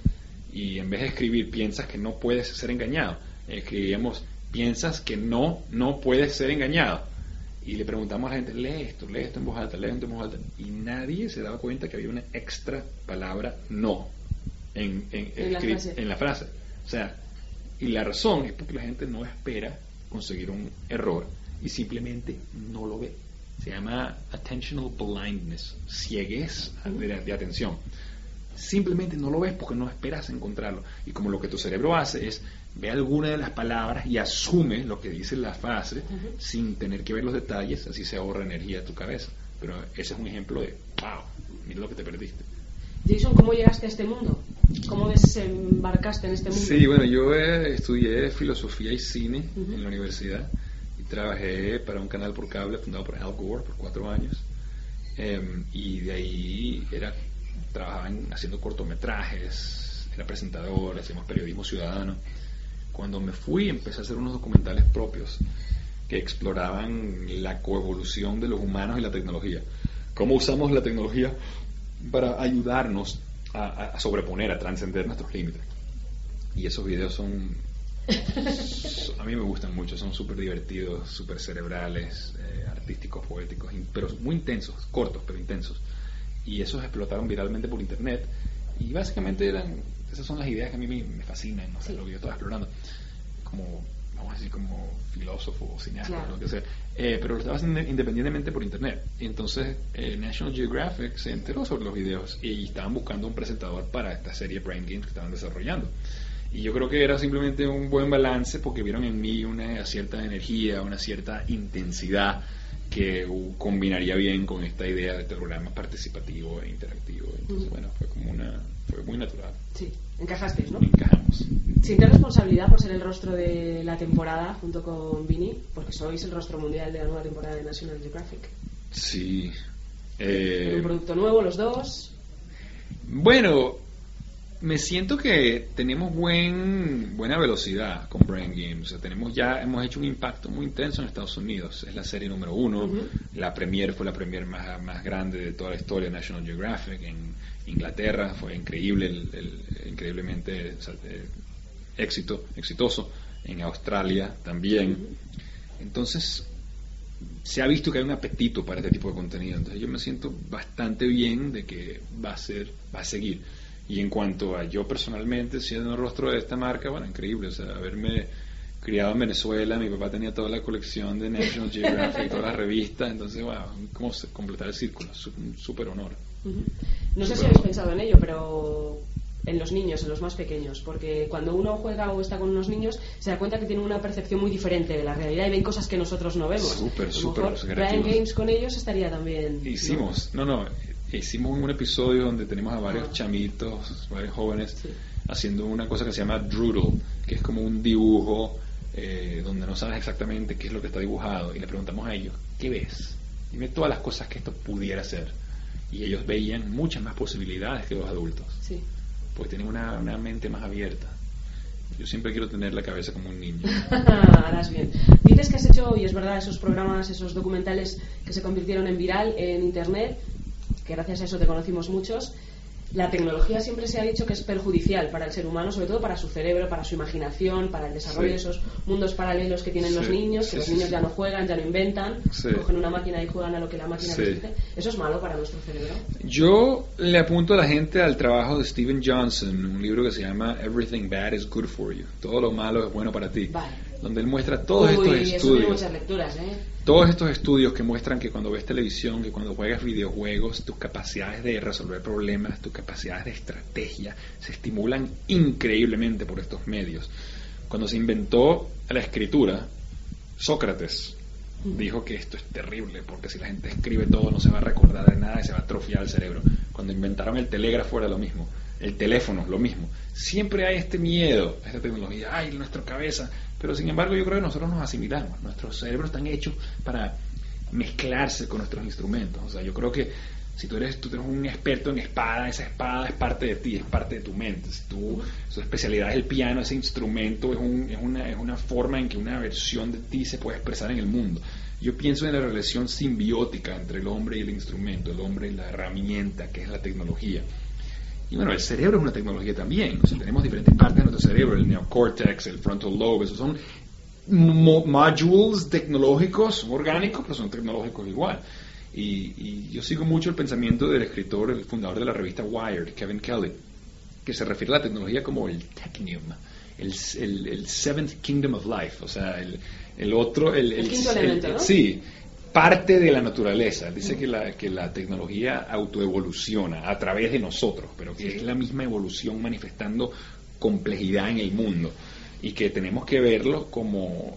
Y en vez de escribir piensas que no puedes ser engañado, escribíamos piensas que no, no puedes ser engañado. Y le preguntamos a la gente, lee esto, lee esto en voz alta, lee esto en voz alta. Y nadie se daba cuenta que había una extra palabra no en, en, en, la, frase. en la frase. O sea, y la razón es porque la gente no espera conseguir un error y simplemente no lo ve. Se llama attentional blindness, cieguez de, de atención. Simplemente no lo ves porque no esperas encontrarlo. Y como lo que tu cerebro hace es ve alguna de las palabras y asume lo que dice la frase uh-huh. sin tener que ver los detalles, así se ahorra energía de tu cabeza. Pero ese es un ejemplo de wow, mira lo que te perdiste. Jason, ¿cómo llegaste a este mundo? ¿Cómo desembarcaste en este mundo? Sí, bueno, yo eh, estudié filosofía y cine uh-huh. en la universidad y trabajé para un canal por cable fundado por Al Gore por cuatro años. Eh, y de ahí era trabajaba en, haciendo cortometrajes, era presentador, hacíamos periodismo ciudadano. Cuando me fui empecé a hacer unos documentales propios que exploraban la coevolución de los humanos y la tecnología, cómo usamos la tecnología para ayudarnos a, a sobreponer, a trascender nuestros límites. Y esos videos son, son a mí me gustan mucho, son súper divertidos, súper cerebrales, eh, artísticos, poéticos, pero muy intensos, cortos pero intensos. Y esos explotaron viralmente por internet y básicamente eran esas son las ideas que a mí me, me fascinan, ¿no? Sí. Lo que yo estaba explorando como, vamos a decir, como filósofo o cineasta, claro. Lo que sea, eh, pero lo estaba haciendo independientemente por internet. Y entonces eh, National Geographic se enteró sobre los videos y estaban buscando un presentador para esta serie Brain Games que estaban desarrollando. Y yo creo que era simplemente un buen balance porque vieron en mí una cierta energía, una cierta intensidad que uh, combinaría bien con esta idea de este programa participativo e interactivo. Entonces, uh-huh. bueno, fue como una, fue muy natural. Sí, encajasteis, ¿no? Encajamos. ¿Sientes responsabilidad por ser el rostro de la temporada junto con Vinny? Porque sois el rostro mundial de la nueva temporada de National Geographic. Sí. Eh, un producto nuevo, los dos. Bueno, me siento que tenemos buen buena velocidad con Brain Games. O sea, tenemos ya hemos hecho un impacto muy intenso en Estados Unidos. Es la serie número uno. Uh-huh. La premiere fue la premiere más, más grande de toda la historia de National Geographic. En Inglaterra fue increíble, el, el, increíblemente o sea, eh, éxito, exitoso. En Australia también. Uh-huh. Entonces, se ha visto que hay un apetito para este tipo de contenido. Entonces, yo me siento bastante bien de que va a ser, va a seguir. Y en cuanto a yo personalmente, siendo el rostro de esta marca, bueno, increíble, o sea, haberme criado en Venezuela, mi papá tenía toda la colección de National Geographic, todas las revistas, entonces, wow, como completar el círculo, un súper honor. Uh-huh. No sé si habéis pensado en ello, pero en los niños, en los más pequeños, porque cuando uno juega o está con unos niños, se da cuenta que tienen una percepción muy diferente de la realidad y ven cosas que nosotros no vemos. Súper, súper. Brain Games con ellos estaría también... Hicimos, no, no, no hicimos un episodio donde tenemos a varios ah. chamitos, varios jóvenes, sí. haciendo una cosa que se llama Droodle, que es como un dibujo eh, donde no sabes exactamente qué es lo que está dibujado, y le preguntamos a ellos, ¿qué ves? Dime todas las cosas que esto pudiera ser. Y ellos veían muchas más posibilidades que los adultos. Sí. Pues tienen una, una mente más abierta. Yo siempre quiero tener la cabeza como un niño. Harás bien. Dices que has hecho, y es verdad, esos programas, esos documentales que se convirtieron en viral en internet, que gracias a eso te conocimos muchos. La tecnología siempre se ha dicho que es perjudicial para el ser humano, sobre todo para su cerebro, para su imaginación, para el desarrollo sí. de esos mundos paralelos que tienen sí. los niños, que sí, los niños sí, ya sí. no juegan, ya no inventan, sí. cogen una máquina y juegan a lo que la máquina sí. les dice. ¿Eso es malo para nuestro cerebro? Yo le apunto a la gente al trabajo de Steven Johnson, un libro que se llama Everything Bad is Good for You. Todo lo malo es bueno para ti. Vale. Donde él muestra todos Uy, estos eso estudios. Tiene muchas lecturas, ¿eh? Todos estos estudios que muestran que cuando ves televisión, que cuando juegas videojuegos, tus capacidades de resolver problemas, tus capacidades de estrategia se estimulan increíblemente por estos medios. Cuando se inventó la escritura, Sócrates dijo que esto es terrible, porque si la gente escribe todo no se va a recordar de nada y se va a atrofiar el cerebro. Cuando inventaron el telégrafo era lo mismo, el teléfono lo mismo. Siempre hay este miedo a esta tecnología, ay, nuestra cabeza. Pero sin embargo yo creo que nosotros nos asimilamos, nuestros cerebros están hechos para mezclarse con nuestros instrumentos. O sea, yo creo que si tú eres, tú eres un experto en espada, esa espada es parte de ti, es parte de tu mente. Si tú, su especialidad es el piano, ese instrumento es, un, es, una, es una forma en que una versión de ti se puede expresar en el mundo. Yo pienso en la relación simbiótica entre el hombre y el instrumento, el hombre y la herramienta que es la tecnología. Y bueno, el cerebro es una tecnología también. O sea, tenemos diferentes partes de nuestro cerebro, el neocórtex, el frontal lobe, esos son mo- modules tecnológicos, son orgánicos, pero son tecnológicos igual. Y, y yo sigo mucho el pensamiento del escritor, el fundador de la revista Wired, Kevin Kelly, que se refiere a la tecnología como el technium, el, el, el seventh kingdom of life, o sea, el, el otro... El, el, el quinto elemento, ¿no? Sí. Parte de la naturaleza. Dice que la, que la tecnología autoevoluciona a través de nosotros, pero que es la misma evolución manifestando complejidad en el mundo y que tenemos que verlo como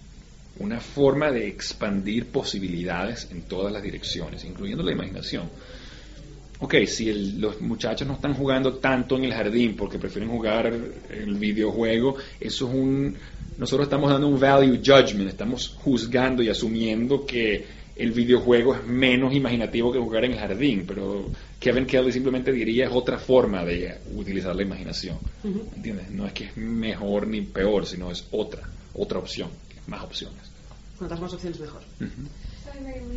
una forma de expandir posibilidades en todas las direcciones, incluyendo la imaginación. Ok, si el, los muchachos no están jugando tanto en el jardín porque prefieren jugar el videojuego, eso es un... Nosotros estamos dando un value judgment, estamos juzgando y asumiendo que el videojuego es menos imaginativo que jugar en el jardín, pero Kevin Kelly simplemente diría es otra forma de utilizar la imaginación. Uh-huh. ¿Entiendes? No es que es mejor ni peor, sino es otra, otra opción, más opciones. Cuantas más opciones mejor. Uh-huh.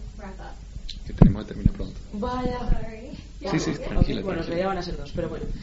Que tenemos que terminar pronto. Vaya. Sí, sí, tranquila. Okay, bueno, en realidad van a ser dos, pero bueno.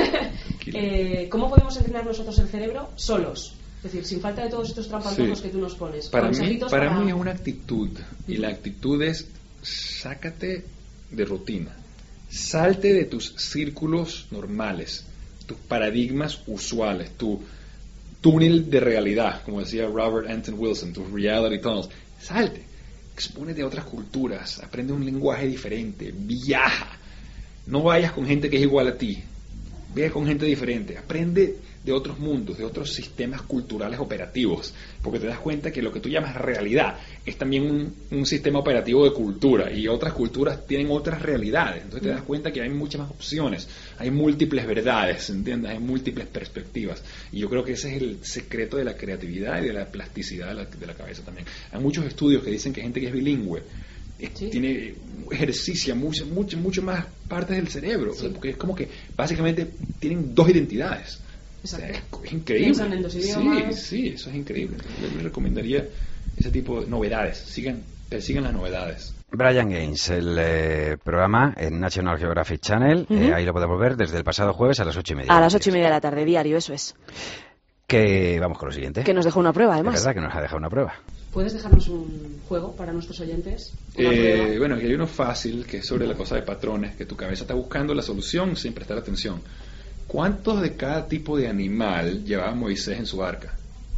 eh, ¿Cómo podemos entrenar nosotros el cerebro solos? Es decir, sin falta de todos estos trampantojos sí. que tú nos pones. Para mí, para, para mí es una actitud. Y la actitud es, sácate de rutina. Salte de tus círculos normales, tus paradigmas usuales, tu túnel de realidad, como decía Robert Anton Wilson, tus reality tunnels. Salte, expónete a otras culturas, aprende un lenguaje diferente, viaja. No vayas con gente que es igual a ti. Ve con gente diferente, aprende de otros mundos, de otros sistemas culturales operativos, porque te das cuenta que lo que tú llamas realidad es también un, un sistema operativo de cultura, y otras culturas tienen otras realidades. Entonces te das cuenta que hay muchas más opciones, hay múltiples verdades, ¿entiendes? Hay múltiples perspectivas, y yo creo que ese es el secreto de la creatividad y de la plasticidad de la, de la cabeza también. Hay muchos estudios que dicen que gente que es bilingüe ¿Sí? tiene ejercicia mucho, mucho, mucho más partes del cerebro, sí. o sea, porque es como que básicamente tienen dos identidades. O sea, es, es increíble. Piensan en dos idiomas. Sí, sí, eso es increíble. Yo les recomendaría ese tipo de novedades. Sigan, persigan las novedades. Brian Gaines, el eh, programa en National Geographic Channel, uh-huh. eh, ahí lo podemos ver desde el pasado jueves a las ocho y media. A las ocho y media de la tarde, diario, eso es. Que vamos con lo siguiente. Que nos dejó una prueba, además. Es verdad que nos ha dejado una prueba. ¿Puedes dejarnos un juego para nuestros oyentes? Eh, bueno, aquí hay uno fácil, que es sobre la cosa de patrones, que tu cabeza está buscando la solución sin prestar atención. ¿Cuántos de cada tipo de animal llevaba Moisés en su arca?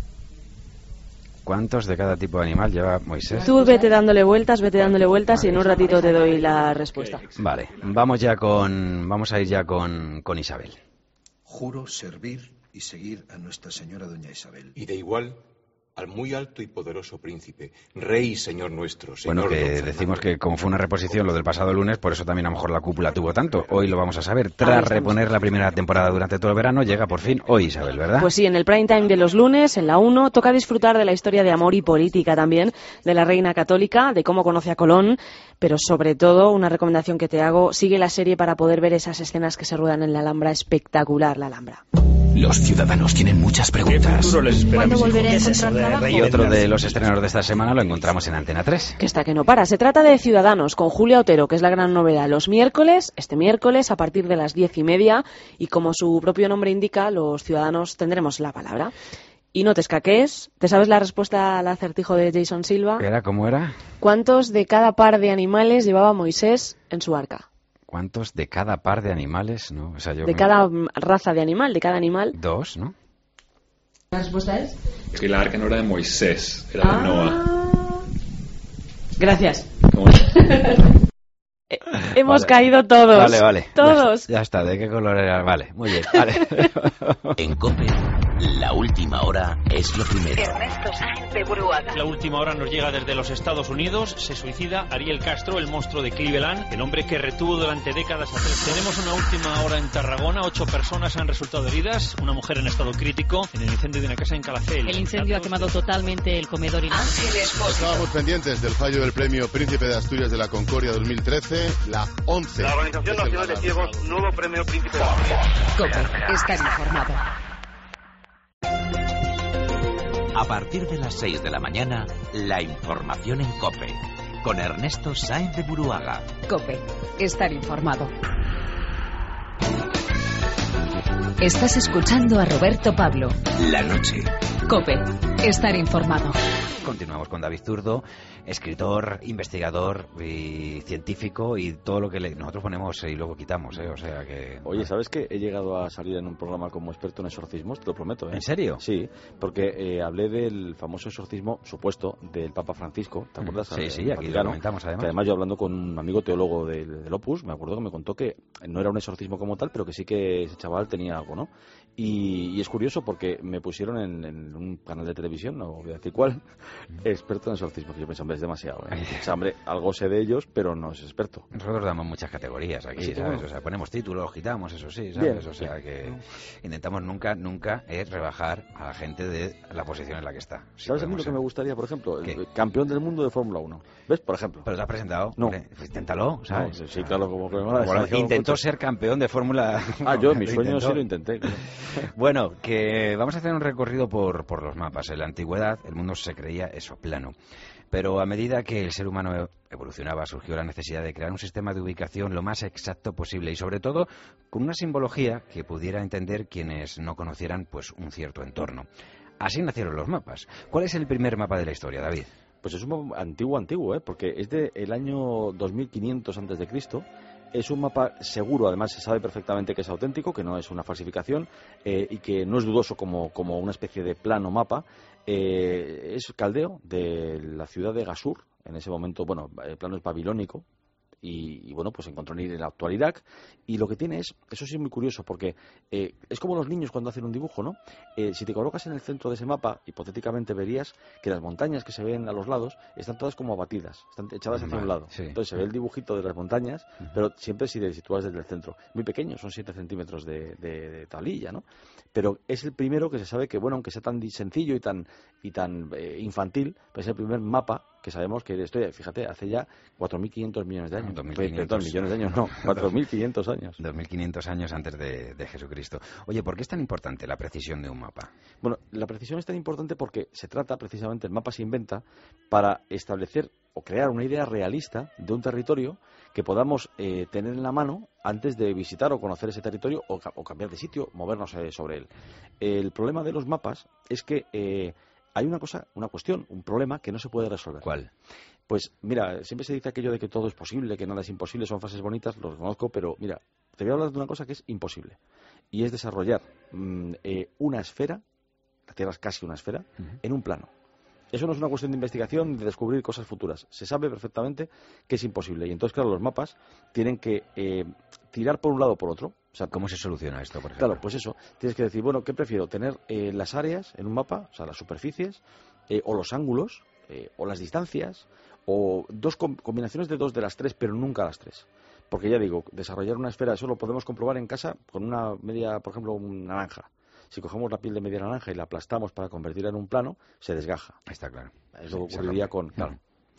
¿Cuántos de cada tipo de animal lleva Moisés? Tú vete dándole vueltas, vete dándole vueltas y en un ratito te doy la respuesta. Vale, vamos ya con, vamos a ir ya con, con Isabel. Juro servir y seguir a Nuestra Señora Doña Isabel. Y de igual al muy alto y poderoso príncipe, rey y señor nuestro. Señor bueno, que decimos que como fue una reposición lo del pasado lunes, por eso también a lo mejor la cúpula tuvo tanto. Hoy lo vamos a saber. Tras reponer la primera temporada durante todo el verano, llega por fin hoy Isabel, ¿verdad? Pues sí, en el prime time de los lunes, en la uno, toca disfrutar de la historia de amor y política también de la reina católica, de cómo conoce a Colón, pero sobre todo, una recomendación que te hago, sigue la serie para poder ver esas escenas que se ruedan en la Alhambra, espectacular la Alhambra. Los ciudadanos tienen muchas preguntas. ¿Cuándo volveré a encontrar trabajo? Y otro de los estrenos de esta semana lo encontramos en Antena tres. Que está que no para. Se trata de Ciudadanos, con Julia Otero, que es la gran novedad. Los miércoles, este miércoles, a partir de las diez y media, y como su propio nombre indica, los ciudadanos tendremos la palabra. Y no te escaques. ¿Te sabes la respuesta al acertijo de Jason Silva? ¿Era cómo era? ¿Cuántos de cada par de animales llevaba Moisés en su arca? ¿Cuántos de cada par de animales? ¿No? O sea, yo de me... cada raza de animal, de cada animal. Dos, ¿no? ¿La respuesta es? Que la arca no era de Moisés, era ah. de Noah. Gracias. ¿Cómo? Hemos vale. caído todos. Vale, vale. Todos. Ya, ya está. ¿De qué color era? Vale, muy bien. Vale. En COPE, la última hora es lo primero. Ernesto Sáenz de Buruaga. La última hora nos llega desde los Estados Unidos. Se suicida Ariel Castro, el monstruo de Cleveland, el hombre que retuvo durante décadas a tres. Tenemos una última hora en Tarragona. Ocho personas han resultado heridas. Una mujer en estado crítico en el incendio de una casa en Calafell. El incendio ha quemado totalmente el comedor. Estábamos pendientes del fallo del premio Príncipe de Asturias de la Concordia dos mil trece. La once. La Organización Nacional de Ciegos, nuevo premio Príncipe de Asturias. COPE, estar informado. A partir de las seis de la mañana, la información en COPE, con Ernesto Sáenz de Buruaga. COPE, estar informado. Estás escuchando a Roberto Pablo. La noche. COPE, estar informado. Continuamos con David Zurdo, escritor, investigador y científico, y todo lo que le... nosotros ponemos y luego quitamos, ¿eh? O sea que... Oye, ¿sabes que he llegado a salir en un programa como experto en exorcismos? Te lo prometo, ¿eh? ¿En serio? Sí, porque eh, hablé del famoso exorcismo supuesto del Papa Francisco, ¿te acuerdas? Sí, sí, aquí lo comentamos además. Que además yo hablando con un amigo teólogo del, del Opus, me acuerdo que me contó que no era un exorcismo como tal, pero que sí que ese chaval tenía algo, ¿no? Y, y es curioso porque me pusieron en, en un canal de televisión, no voy a decir cuál, experto en exorcismo, que yo pensé, hombre, es demasiado, ¿eh? O sea, hombre, algo sé de ellos, pero no es experto. Nosotros damos muchas categorías aquí, sí, ¿sabes? Bueno. O sea, ponemos títulos, quitamos, eso sí, ¿sabes? Bien, o sea, bien. que intentamos nunca, nunca es rebajar a la gente de la posición en la que está. Si ¿Sabes a mí lo que me gustaría, por ejemplo? El campeón del mundo de Fórmula uno. ¿Ves? Por ejemplo. ¿Pero te has presentado? No. Hombre, pues inténtalo, ¿sabes? No, sí, claro, como que me bueno, intentó ser campeón de Fórmula... Ah, yo, mi sueño sí lo intenté. Claro. Bueno, que vamos a hacer un recorrido por, por los mapas. En la antigüedad el mundo se creía eso, plano. Pero a medida que el ser humano evolucionaba, surgió la necesidad de crear un sistema de ubicación lo más exacto posible y, sobre todo, con una simbología que pudiera entender quienes no conocieran pues un cierto entorno. Así nacieron los mapas. ¿Cuál es el primer mapa de la historia, David? Pues es un mapa antiguo, antiguo, ¿eh? Porque es del año dos mil quinientos antes de Cristo. Es un mapa seguro, además se sabe perfectamente que es auténtico, que no es una falsificación eh, y que no es dudoso como, como una especie de plano mapa. Eh, es caldeo de la ciudad de Gasur, en ese momento, bueno, el plano es babilónico, y, y bueno, pues encontró en el actual Irak. Y lo que tiene es, eso sí es muy curioso, porque eh, es como los niños cuando hacen un dibujo, ¿no? Eh, si te colocas en el centro de ese mapa, hipotéticamente verías que las montañas que se ven a los lados están todas como abatidas, están echadas hacia Vale, un lado. sí. Entonces se ve el dibujito de las montañas, uh-huh. pero siempre si te sitúas desde el centro. Muy pequeño, son siete centímetros de, de, de tablilla, ¿no? Pero es el primero que se sabe que, bueno, aunque sea tan sencillo y tan, y tan eh, infantil, pues es el primer mapa que sabemos que esto, fíjate, hace ya cuatro mil quinientos millones de años. dos mil quinientos. Perdón, millones de años, no, cuatro mil quinientos años. dos mil quinientos años antes de, de Jesucristo. Oye, ¿por qué es tan importante la precisión de un mapa? Bueno, la precisión es tan importante porque se trata precisamente, el mapa se inventa para establecer o crear una idea realista de un territorio que podamos eh, tener en la mano antes de visitar o conocer ese territorio o, o cambiar de sitio, movernos eh, sobre él. El problema de los mapas es que eh, hay una cosa, una cuestión, un problema que no se puede resolver. ¿Cuál? Pues mira, siempre se dice aquello de que todo es posible, que nada es imposible, son frases bonitas, los conozco, pero mira, te voy a hablar de una cosa que es imposible. Y es desarrollar mmm, eh, una esfera, la Tierra es casi una esfera, uh-huh. en un plano. Eso no es una cuestión de investigación, de descubrir cosas futuras. Se sabe perfectamente que es imposible. Y entonces, claro, los mapas tienen que eh, tirar por un lado o por otro. O sea, ¿cómo se soluciona esto, por ejemplo? Claro, pues eso. Tienes que decir, bueno, ¿qué prefiero? ¿Tener eh, las áreas en un mapa, o sea, las superficies, eh, o los ángulos, eh, o las distancias, o dos com- combinaciones de dos de las tres, pero nunca las tres? Porque ya digo, desarrollar una esfera, eso lo podemos comprobar en casa con una media, por ejemplo, una naranja. Si cogemos la piel de media naranja y la aplastamos para convertirla en un plano, se desgaja. Está claro. Eso sí, ocurriría con... Claro.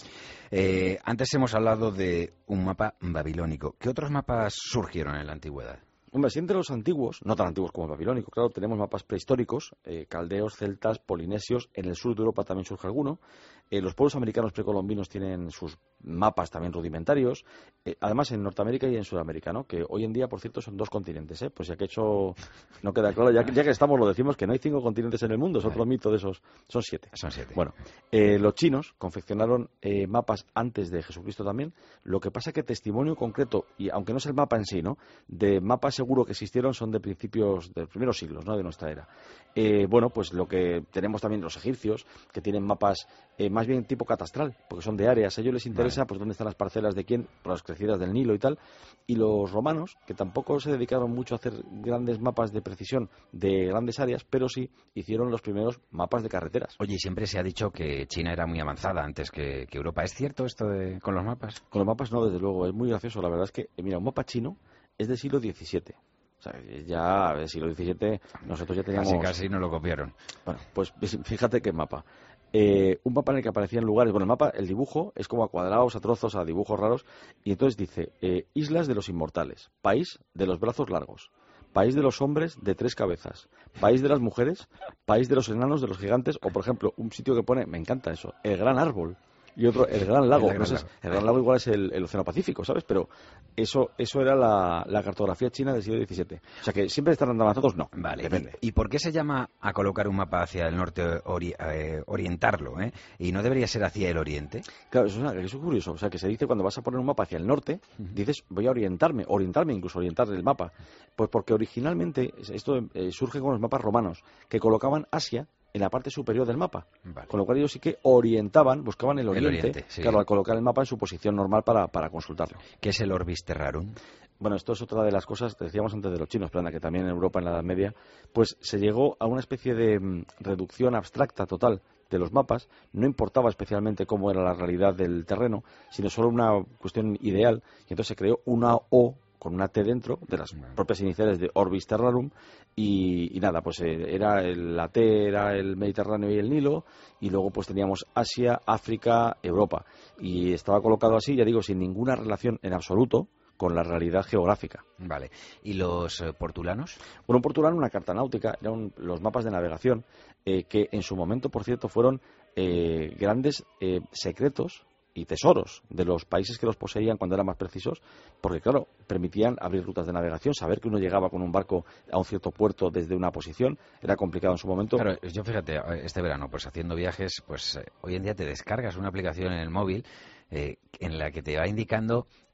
Eh, antes hemos hablado de un mapa babilónico. ¿Qué otros mapas surgieron en la antigüedad? Hombre, si entre los antiguos, no tan antiguos como el babilónico, claro, tenemos mapas prehistóricos, eh, caldeos, celtas, polinesios, en el sur de Europa también surge alguno, eh, los pueblos americanos precolombinos tienen sus mapas también rudimentarios, eh, además en Norteamérica y en Sudamérica, ¿no? Que hoy en día, por cierto, son dos continentes, ¿eh? Pues ya que eso no queda claro, ya, ya que estamos lo decimos que no hay cinco continentes en el mundo, es otro mito de esos, son siete. Son siete. Bueno, eh, los chinos confeccionaron eh, mapas antes de Jesucristo también, lo que pasa que testimonio concreto, y aunque no es el mapa en sí, ¿no? De mapas seguro que existieron son de principios, de los primeros siglos, ¿no? De nuestra era. Eh, bueno, pues lo que tenemos también los egipcios, que tienen mapas eh, más bien tipo catastral, porque son de áreas. A ellos les interesa, vale, pues dónde están las parcelas de quién, por las crecidas del Nilo y tal. Y los romanos, que tampoco se dedicaron mucho a hacer grandes mapas de precisión de grandes áreas, pero sí hicieron los primeros mapas de carreteras. Oye, siempre se ha dicho que China era muy avanzada antes que, que Europa. ¿Es cierto esto de, con los mapas? Con los mapas no, desde luego. Es muy gracioso. La verdad es que, mira, un mapa chino es del siglo diecisiete. O sea, ya del siglo diecisiete nosotros ya teníamos... Casi, casi nos lo copiaron. Bueno, pues fíjate qué mapa. Eh, un mapa en el que aparecían lugares... Bueno, el mapa, el dibujo, es como a cuadrados, a trozos, a dibujos raros. Y entonces dice, eh, islas de los inmortales, país de los brazos largos, país de los hombres de tres cabezas, país de las mujeres, país de los enanos, de los gigantes, o por ejemplo, un sitio que pone, me encanta eso, el gran árbol. Y otro, el Gran Lago. El, gran, no sé, lago. el Gran Lago igual es el, el Océano Pacífico, ¿sabes? Pero eso eso era la, la cartografía china del siglo diecisiete. O sea que siempre están avanzados, no. Vale. Depende. ¿Y, ¿Y por qué se llama a colocar un mapa hacia el norte, ori, eh, orientarlo, eh? ¿Y no debería ser hacia el oriente? Claro, eso es, una, eso es curioso. O sea que se dice cuando vas a poner un mapa hacia el norte, uh-huh. dices voy a orientarme, orientarme, incluso orientar el mapa. Pues porque originalmente esto eh, surge con los mapas romanos, que colocaban Asia en la parte superior del mapa. Vale. Con lo cual ellos sí que orientaban, buscaban el oriente, el oriente sí. Claro, al colocar el mapa en su posición normal para, para consultarlo. ¿Qué es el Orbis Terrarum? Bueno, esto es otra de las cosas, te decíamos antes de los chinos, pero que también en Europa en la Edad Media, pues se llegó a una especie de mm, reducción abstracta total de los mapas. No importaba especialmente cómo era la realidad del terreno, sino solo una cuestión ideal, y entonces se creó una O con una T dentro, de las propias iniciales de Orbis Terrarum, y, y nada, pues eh, era el, la T era el Mediterráneo y el Nilo, y luego pues teníamos Asia, África, Europa, y estaba colocado así, ya digo, sin ninguna relación en absoluto con la realidad geográfica. Vale. ¿Y los eh, portulanos? Bueno, un portulano, una carta náutica, eran los mapas de navegación, eh, que en su momento, por cierto, fueron eh, grandes eh, secretos y tesoros de los países que los poseían cuando eran más precisos, porque claro, permitían abrir rutas de navegación, saber que uno llegaba con un barco a un cierto puerto desde una posición, era complicado en su momento. Claro, yo fíjate, este verano, pues haciendo viajes, pues eh, hoy en día te descargas una aplicación en el móvil eh, en la que te va indicando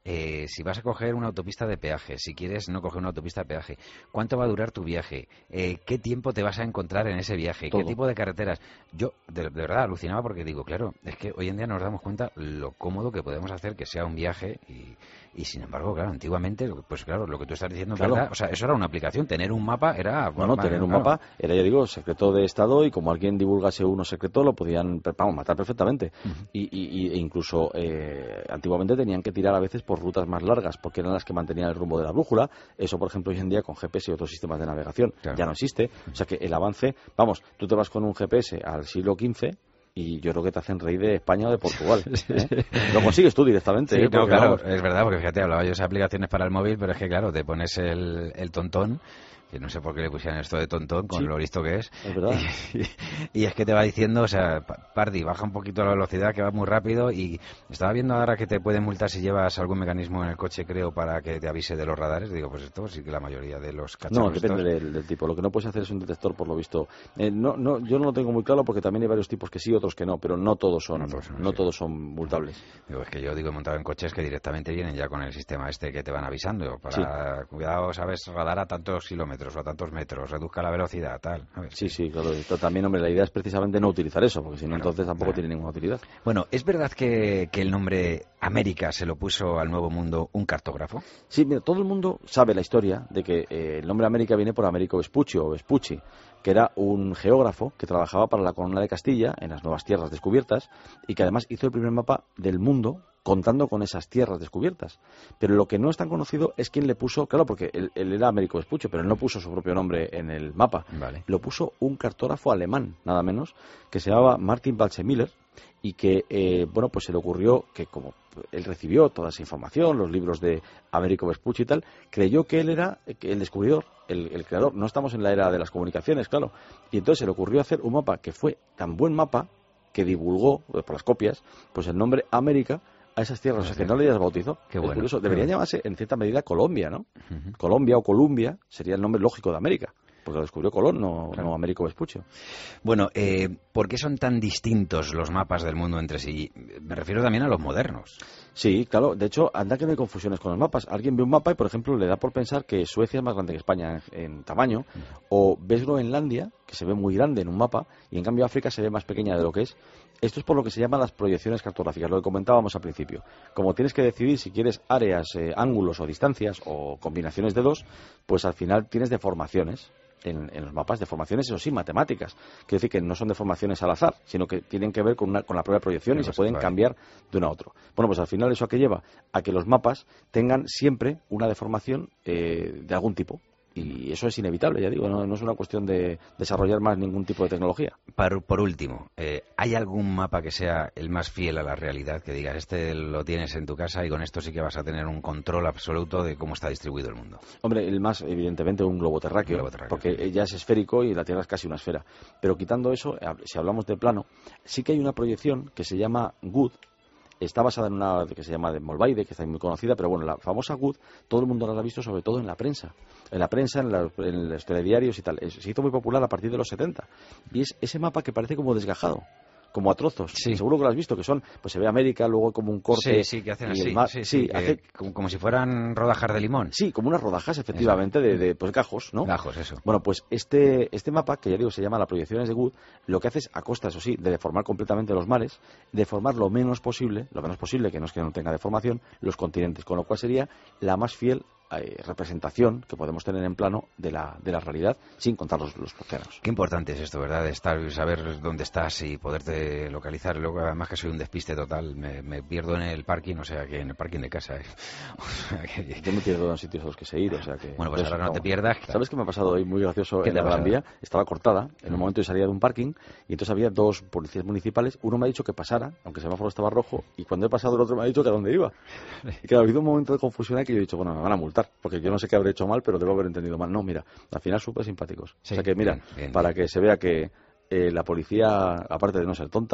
eh, si vas a coger una autopista de peaje, si quieres no coger una autopista de peaje, cuánto va a durar tu viaje, eh, qué tiempo te vas a encontrar en ese viaje, Todo. qué tipo de carreteras. Yo, de, de verdad, alucinaba porque digo, claro, es que hoy en día nos damos cuenta lo cómodo que podemos hacer que sea un viaje y, y sin embargo, claro, antiguamente, pues claro, lo que tú estás diciendo, Claro. ¿verdad? O sea, eso era una aplicación, tener un mapa era... Bueno, vale, tener un claro. mapa era, ya digo, secreto de Estado y como alguien divulgase uno secreto lo podían, vamos, matar perfectamente. Uh-huh. y, y, y incluso eh, antiguamente tenían que tirar a veces por rutas más largas porque eran las que mantenían el rumbo de la brújula. Eso, por ejemplo, hoy en día con G P S y otros sistemas de navegación claro. ya no existe. O sea que el avance, vamos, tú te vas con un G P S al siglo quince y yo creo que te hacen rey de España o de Portugal. ¿eh? Lo consigues tú directamente. Sí, ¿eh? no, claro, vamos, es verdad, porque fíjate, hablaba yo de aplicaciones para el móvil, pero es que claro, te pones el, el tontón, que no sé por qué le pusieron esto de tontón, con sí, lo listo que es. Es verdad. Y, y es que te va diciendo, o sea, Pardi, baja un poquito la velocidad, que va muy rápido, y estaba viendo ahora que te pueden multar si llevas algún mecanismo en el coche, creo, para que te avise de los radares. Digo, pues esto sí que la mayoría de los cacharros... No, depende del, del tipo. Lo que no puedes hacer es un detector, por lo visto. Eh, no, no, yo no lo tengo muy claro porque también hay varios tipos que sí, otros que no, pero no todos son, no todos son, no sí. todos son multables. Digo, es que yo digo, he montado en coches que directamente vienen ya con el sistema este que te van avisando, para, sí. cuidado, sabes, radar a tantos kilómetros o a tantos metros, reduzca la velocidad, tal. A ver, sí, sí, claro. Esto también, hombre, la idea es precisamente no utilizar eso, porque si no, bueno, entonces tampoco claro. tiene ninguna utilidad. Bueno, ¿es verdad que, que el nombre América se lo puso al Nuevo Mundo un cartógrafo? Sí, mira, todo el mundo sabe la historia de que eh, el nombre América viene por Américo Vespucci o Vespucci, que era un geógrafo que trabajaba para la Corona de Castilla en las nuevas tierras descubiertas y que además hizo el primer mapa del mundo contando con esas tierras descubiertas. Pero lo que no es tan conocido es quién le puso, claro, porque él, él era Américo Vespucci, pero él no puso su propio nombre en el mapa. Vale. Lo puso un cartógrafo alemán, nada menos, que se llamaba Martin Balzemiller, y que, eh, bueno, pues se le ocurrió que como él recibió toda esa información, los libros de Américo Vespucci y tal, creyó que él era el descubridor, el, el creador. No estamos en la era de las comunicaciones, claro. Y entonces se le ocurrió hacer un mapa que fue tan buen mapa que divulgó, por las copias, pues el nombre América a esas tierras, o sea, que no le hayas bautizado. Qué bueno. Curioso. Debería bueno. llamarse, en cierta medida, Colombia, ¿no? Uh-huh. Colombia o Columbia sería el nombre lógico de América, porque lo descubrió Colón, no, claro. no Américo Vespucci. Bueno, eh, ¿por qué son tan distintos los mapas del mundo entre sí? Me refiero también a los modernos. Sí, claro. De hecho, anda que no hay confusiones con los mapas. Alguien ve un mapa y, por ejemplo, le da por pensar que Suecia es más grande que España en, en tamaño, uh-huh. o ves Groenlandia, que se ve muy grande en un mapa, y en cambio África se ve más pequeña de lo que es. Esto es por lo que se llaman las proyecciones cartográficas, lo que comentábamos al principio. Como tienes que decidir si quieres áreas, eh, ángulos o distancias o combinaciones de dos, pues al final tienes deformaciones en, en los mapas, deformaciones, eso sí, matemáticas. Quiere decir que no son deformaciones al azar, sino que tienen que ver con, una, con la propia proyección sí, y se pueden vale. cambiar de uno a otro. Bueno, pues al final eso a qué lleva a que los mapas tengan siempre una deformación eh, de algún tipo. Y eso es inevitable, ya digo, no, no es una cuestión de desarrollar más ningún tipo de tecnología. Por, por último, eh, ¿hay algún mapa que sea el más fiel a la realidad? Que digas, este lo tienes en tu casa y con esto sí que vas a tener un control absoluto de cómo está distribuido el mundo. Hombre, el más, evidentemente, un globo terráqueo, un globo terráqueo. Porque ya es esférico y la Tierra es casi una esfera. Pero quitando eso, si hablamos de plano, sí que hay una proyección que se llama Good. Está basada en una que se llama de Molvaide, que está muy conocida, pero bueno, la famosa Good, todo el mundo la ha visto, sobre todo en la prensa. En la prensa, en, la, en los telediarios y tal. Se hizo muy popular a partir de los setenta. Y es ese mapa que parece como desgajado, como a trozos. Sí. Seguro que lo has visto, que son, pues se ve América, luego como un corte. Sí, sí, que hacen y así. El mar, sí, sí, sí, hace, como, como si fueran rodajas de limón. Sí, como unas rodajas, efectivamente, de, de pues gajos, ¿no? Gajos, eso. Bueno, pues este, este mapa, que ya digo, se llama las proyecciones de Good, lo que hace es, a costa, eso sí, de deformar completamente los mares, deformar lo menos posible, lo menos posible, que no es que no tenga deformación, los continentes, con lo cual sería la más fiel Eh, representación que podemos tener en plano de la, de la realidad, sin contar los, los océanos. Qué importante es esto, ¿verdad? De estar, saber dónde estás y poderte localizar. Luego, además que soy un despiste total, me, me pierdo en el parking, o sea, que en el parking de casa. ¿eh? O sea, que... Yo me pierdo en los sitios a los que sé ir, o sea que... Bueno, pues ahora no, no te pierdas. Claro. ¿Sabes qué me ha pasado hoy? Muy gracioso. En la Gran Vía estaba cortada, en un momento yo salía de un parking, y entonces había dos policías municipales. Uno me ha dicho que pasara, aunque el semáforo estaba rojo, y cuando he pasado el otro me ha dicho que a dónde iba. Y claro, ha habido un momento de confusión aquí, yo he dicho, bueno, me van a multar, porque yo no sé qué habré hecho mal, pero debo haber entendido mal. No, mira, al final súper simpáticos. Sí, o sea que, mira, bien, bien, para bien. que se vea que eh, la policía, aparte de no ser tonta,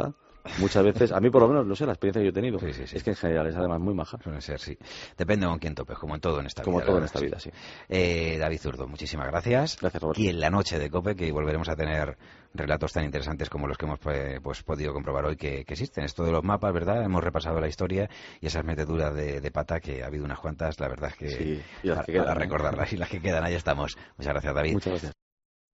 muchas veces, a mí por lo menos, no sé, la experiencia que yo he tenido, sí, sí, sí. es que en general es además muy maja. Suele ser, sí. Depende con quién topes, como en todo en esta como vida. Como todo en esta vida, sí. Eh, David Zurdo, muchísimas gracias. Gracias, Roberto. Y en la noche de COPE, que volveremos a tener relatos tan interesantes como los que hemos pues, pues podido comprobar hoy que, que existen. Esto de los mapas, ¿verdad? Hemos repasado la historia y esas meteduras de, de pata que ha habido unas cuantas, la verdad es que sí, y las para, que quedan, para ¿eh? recordarlas y las que quedan, ahí estamos. Muchas gracias, David. Muchas gracias.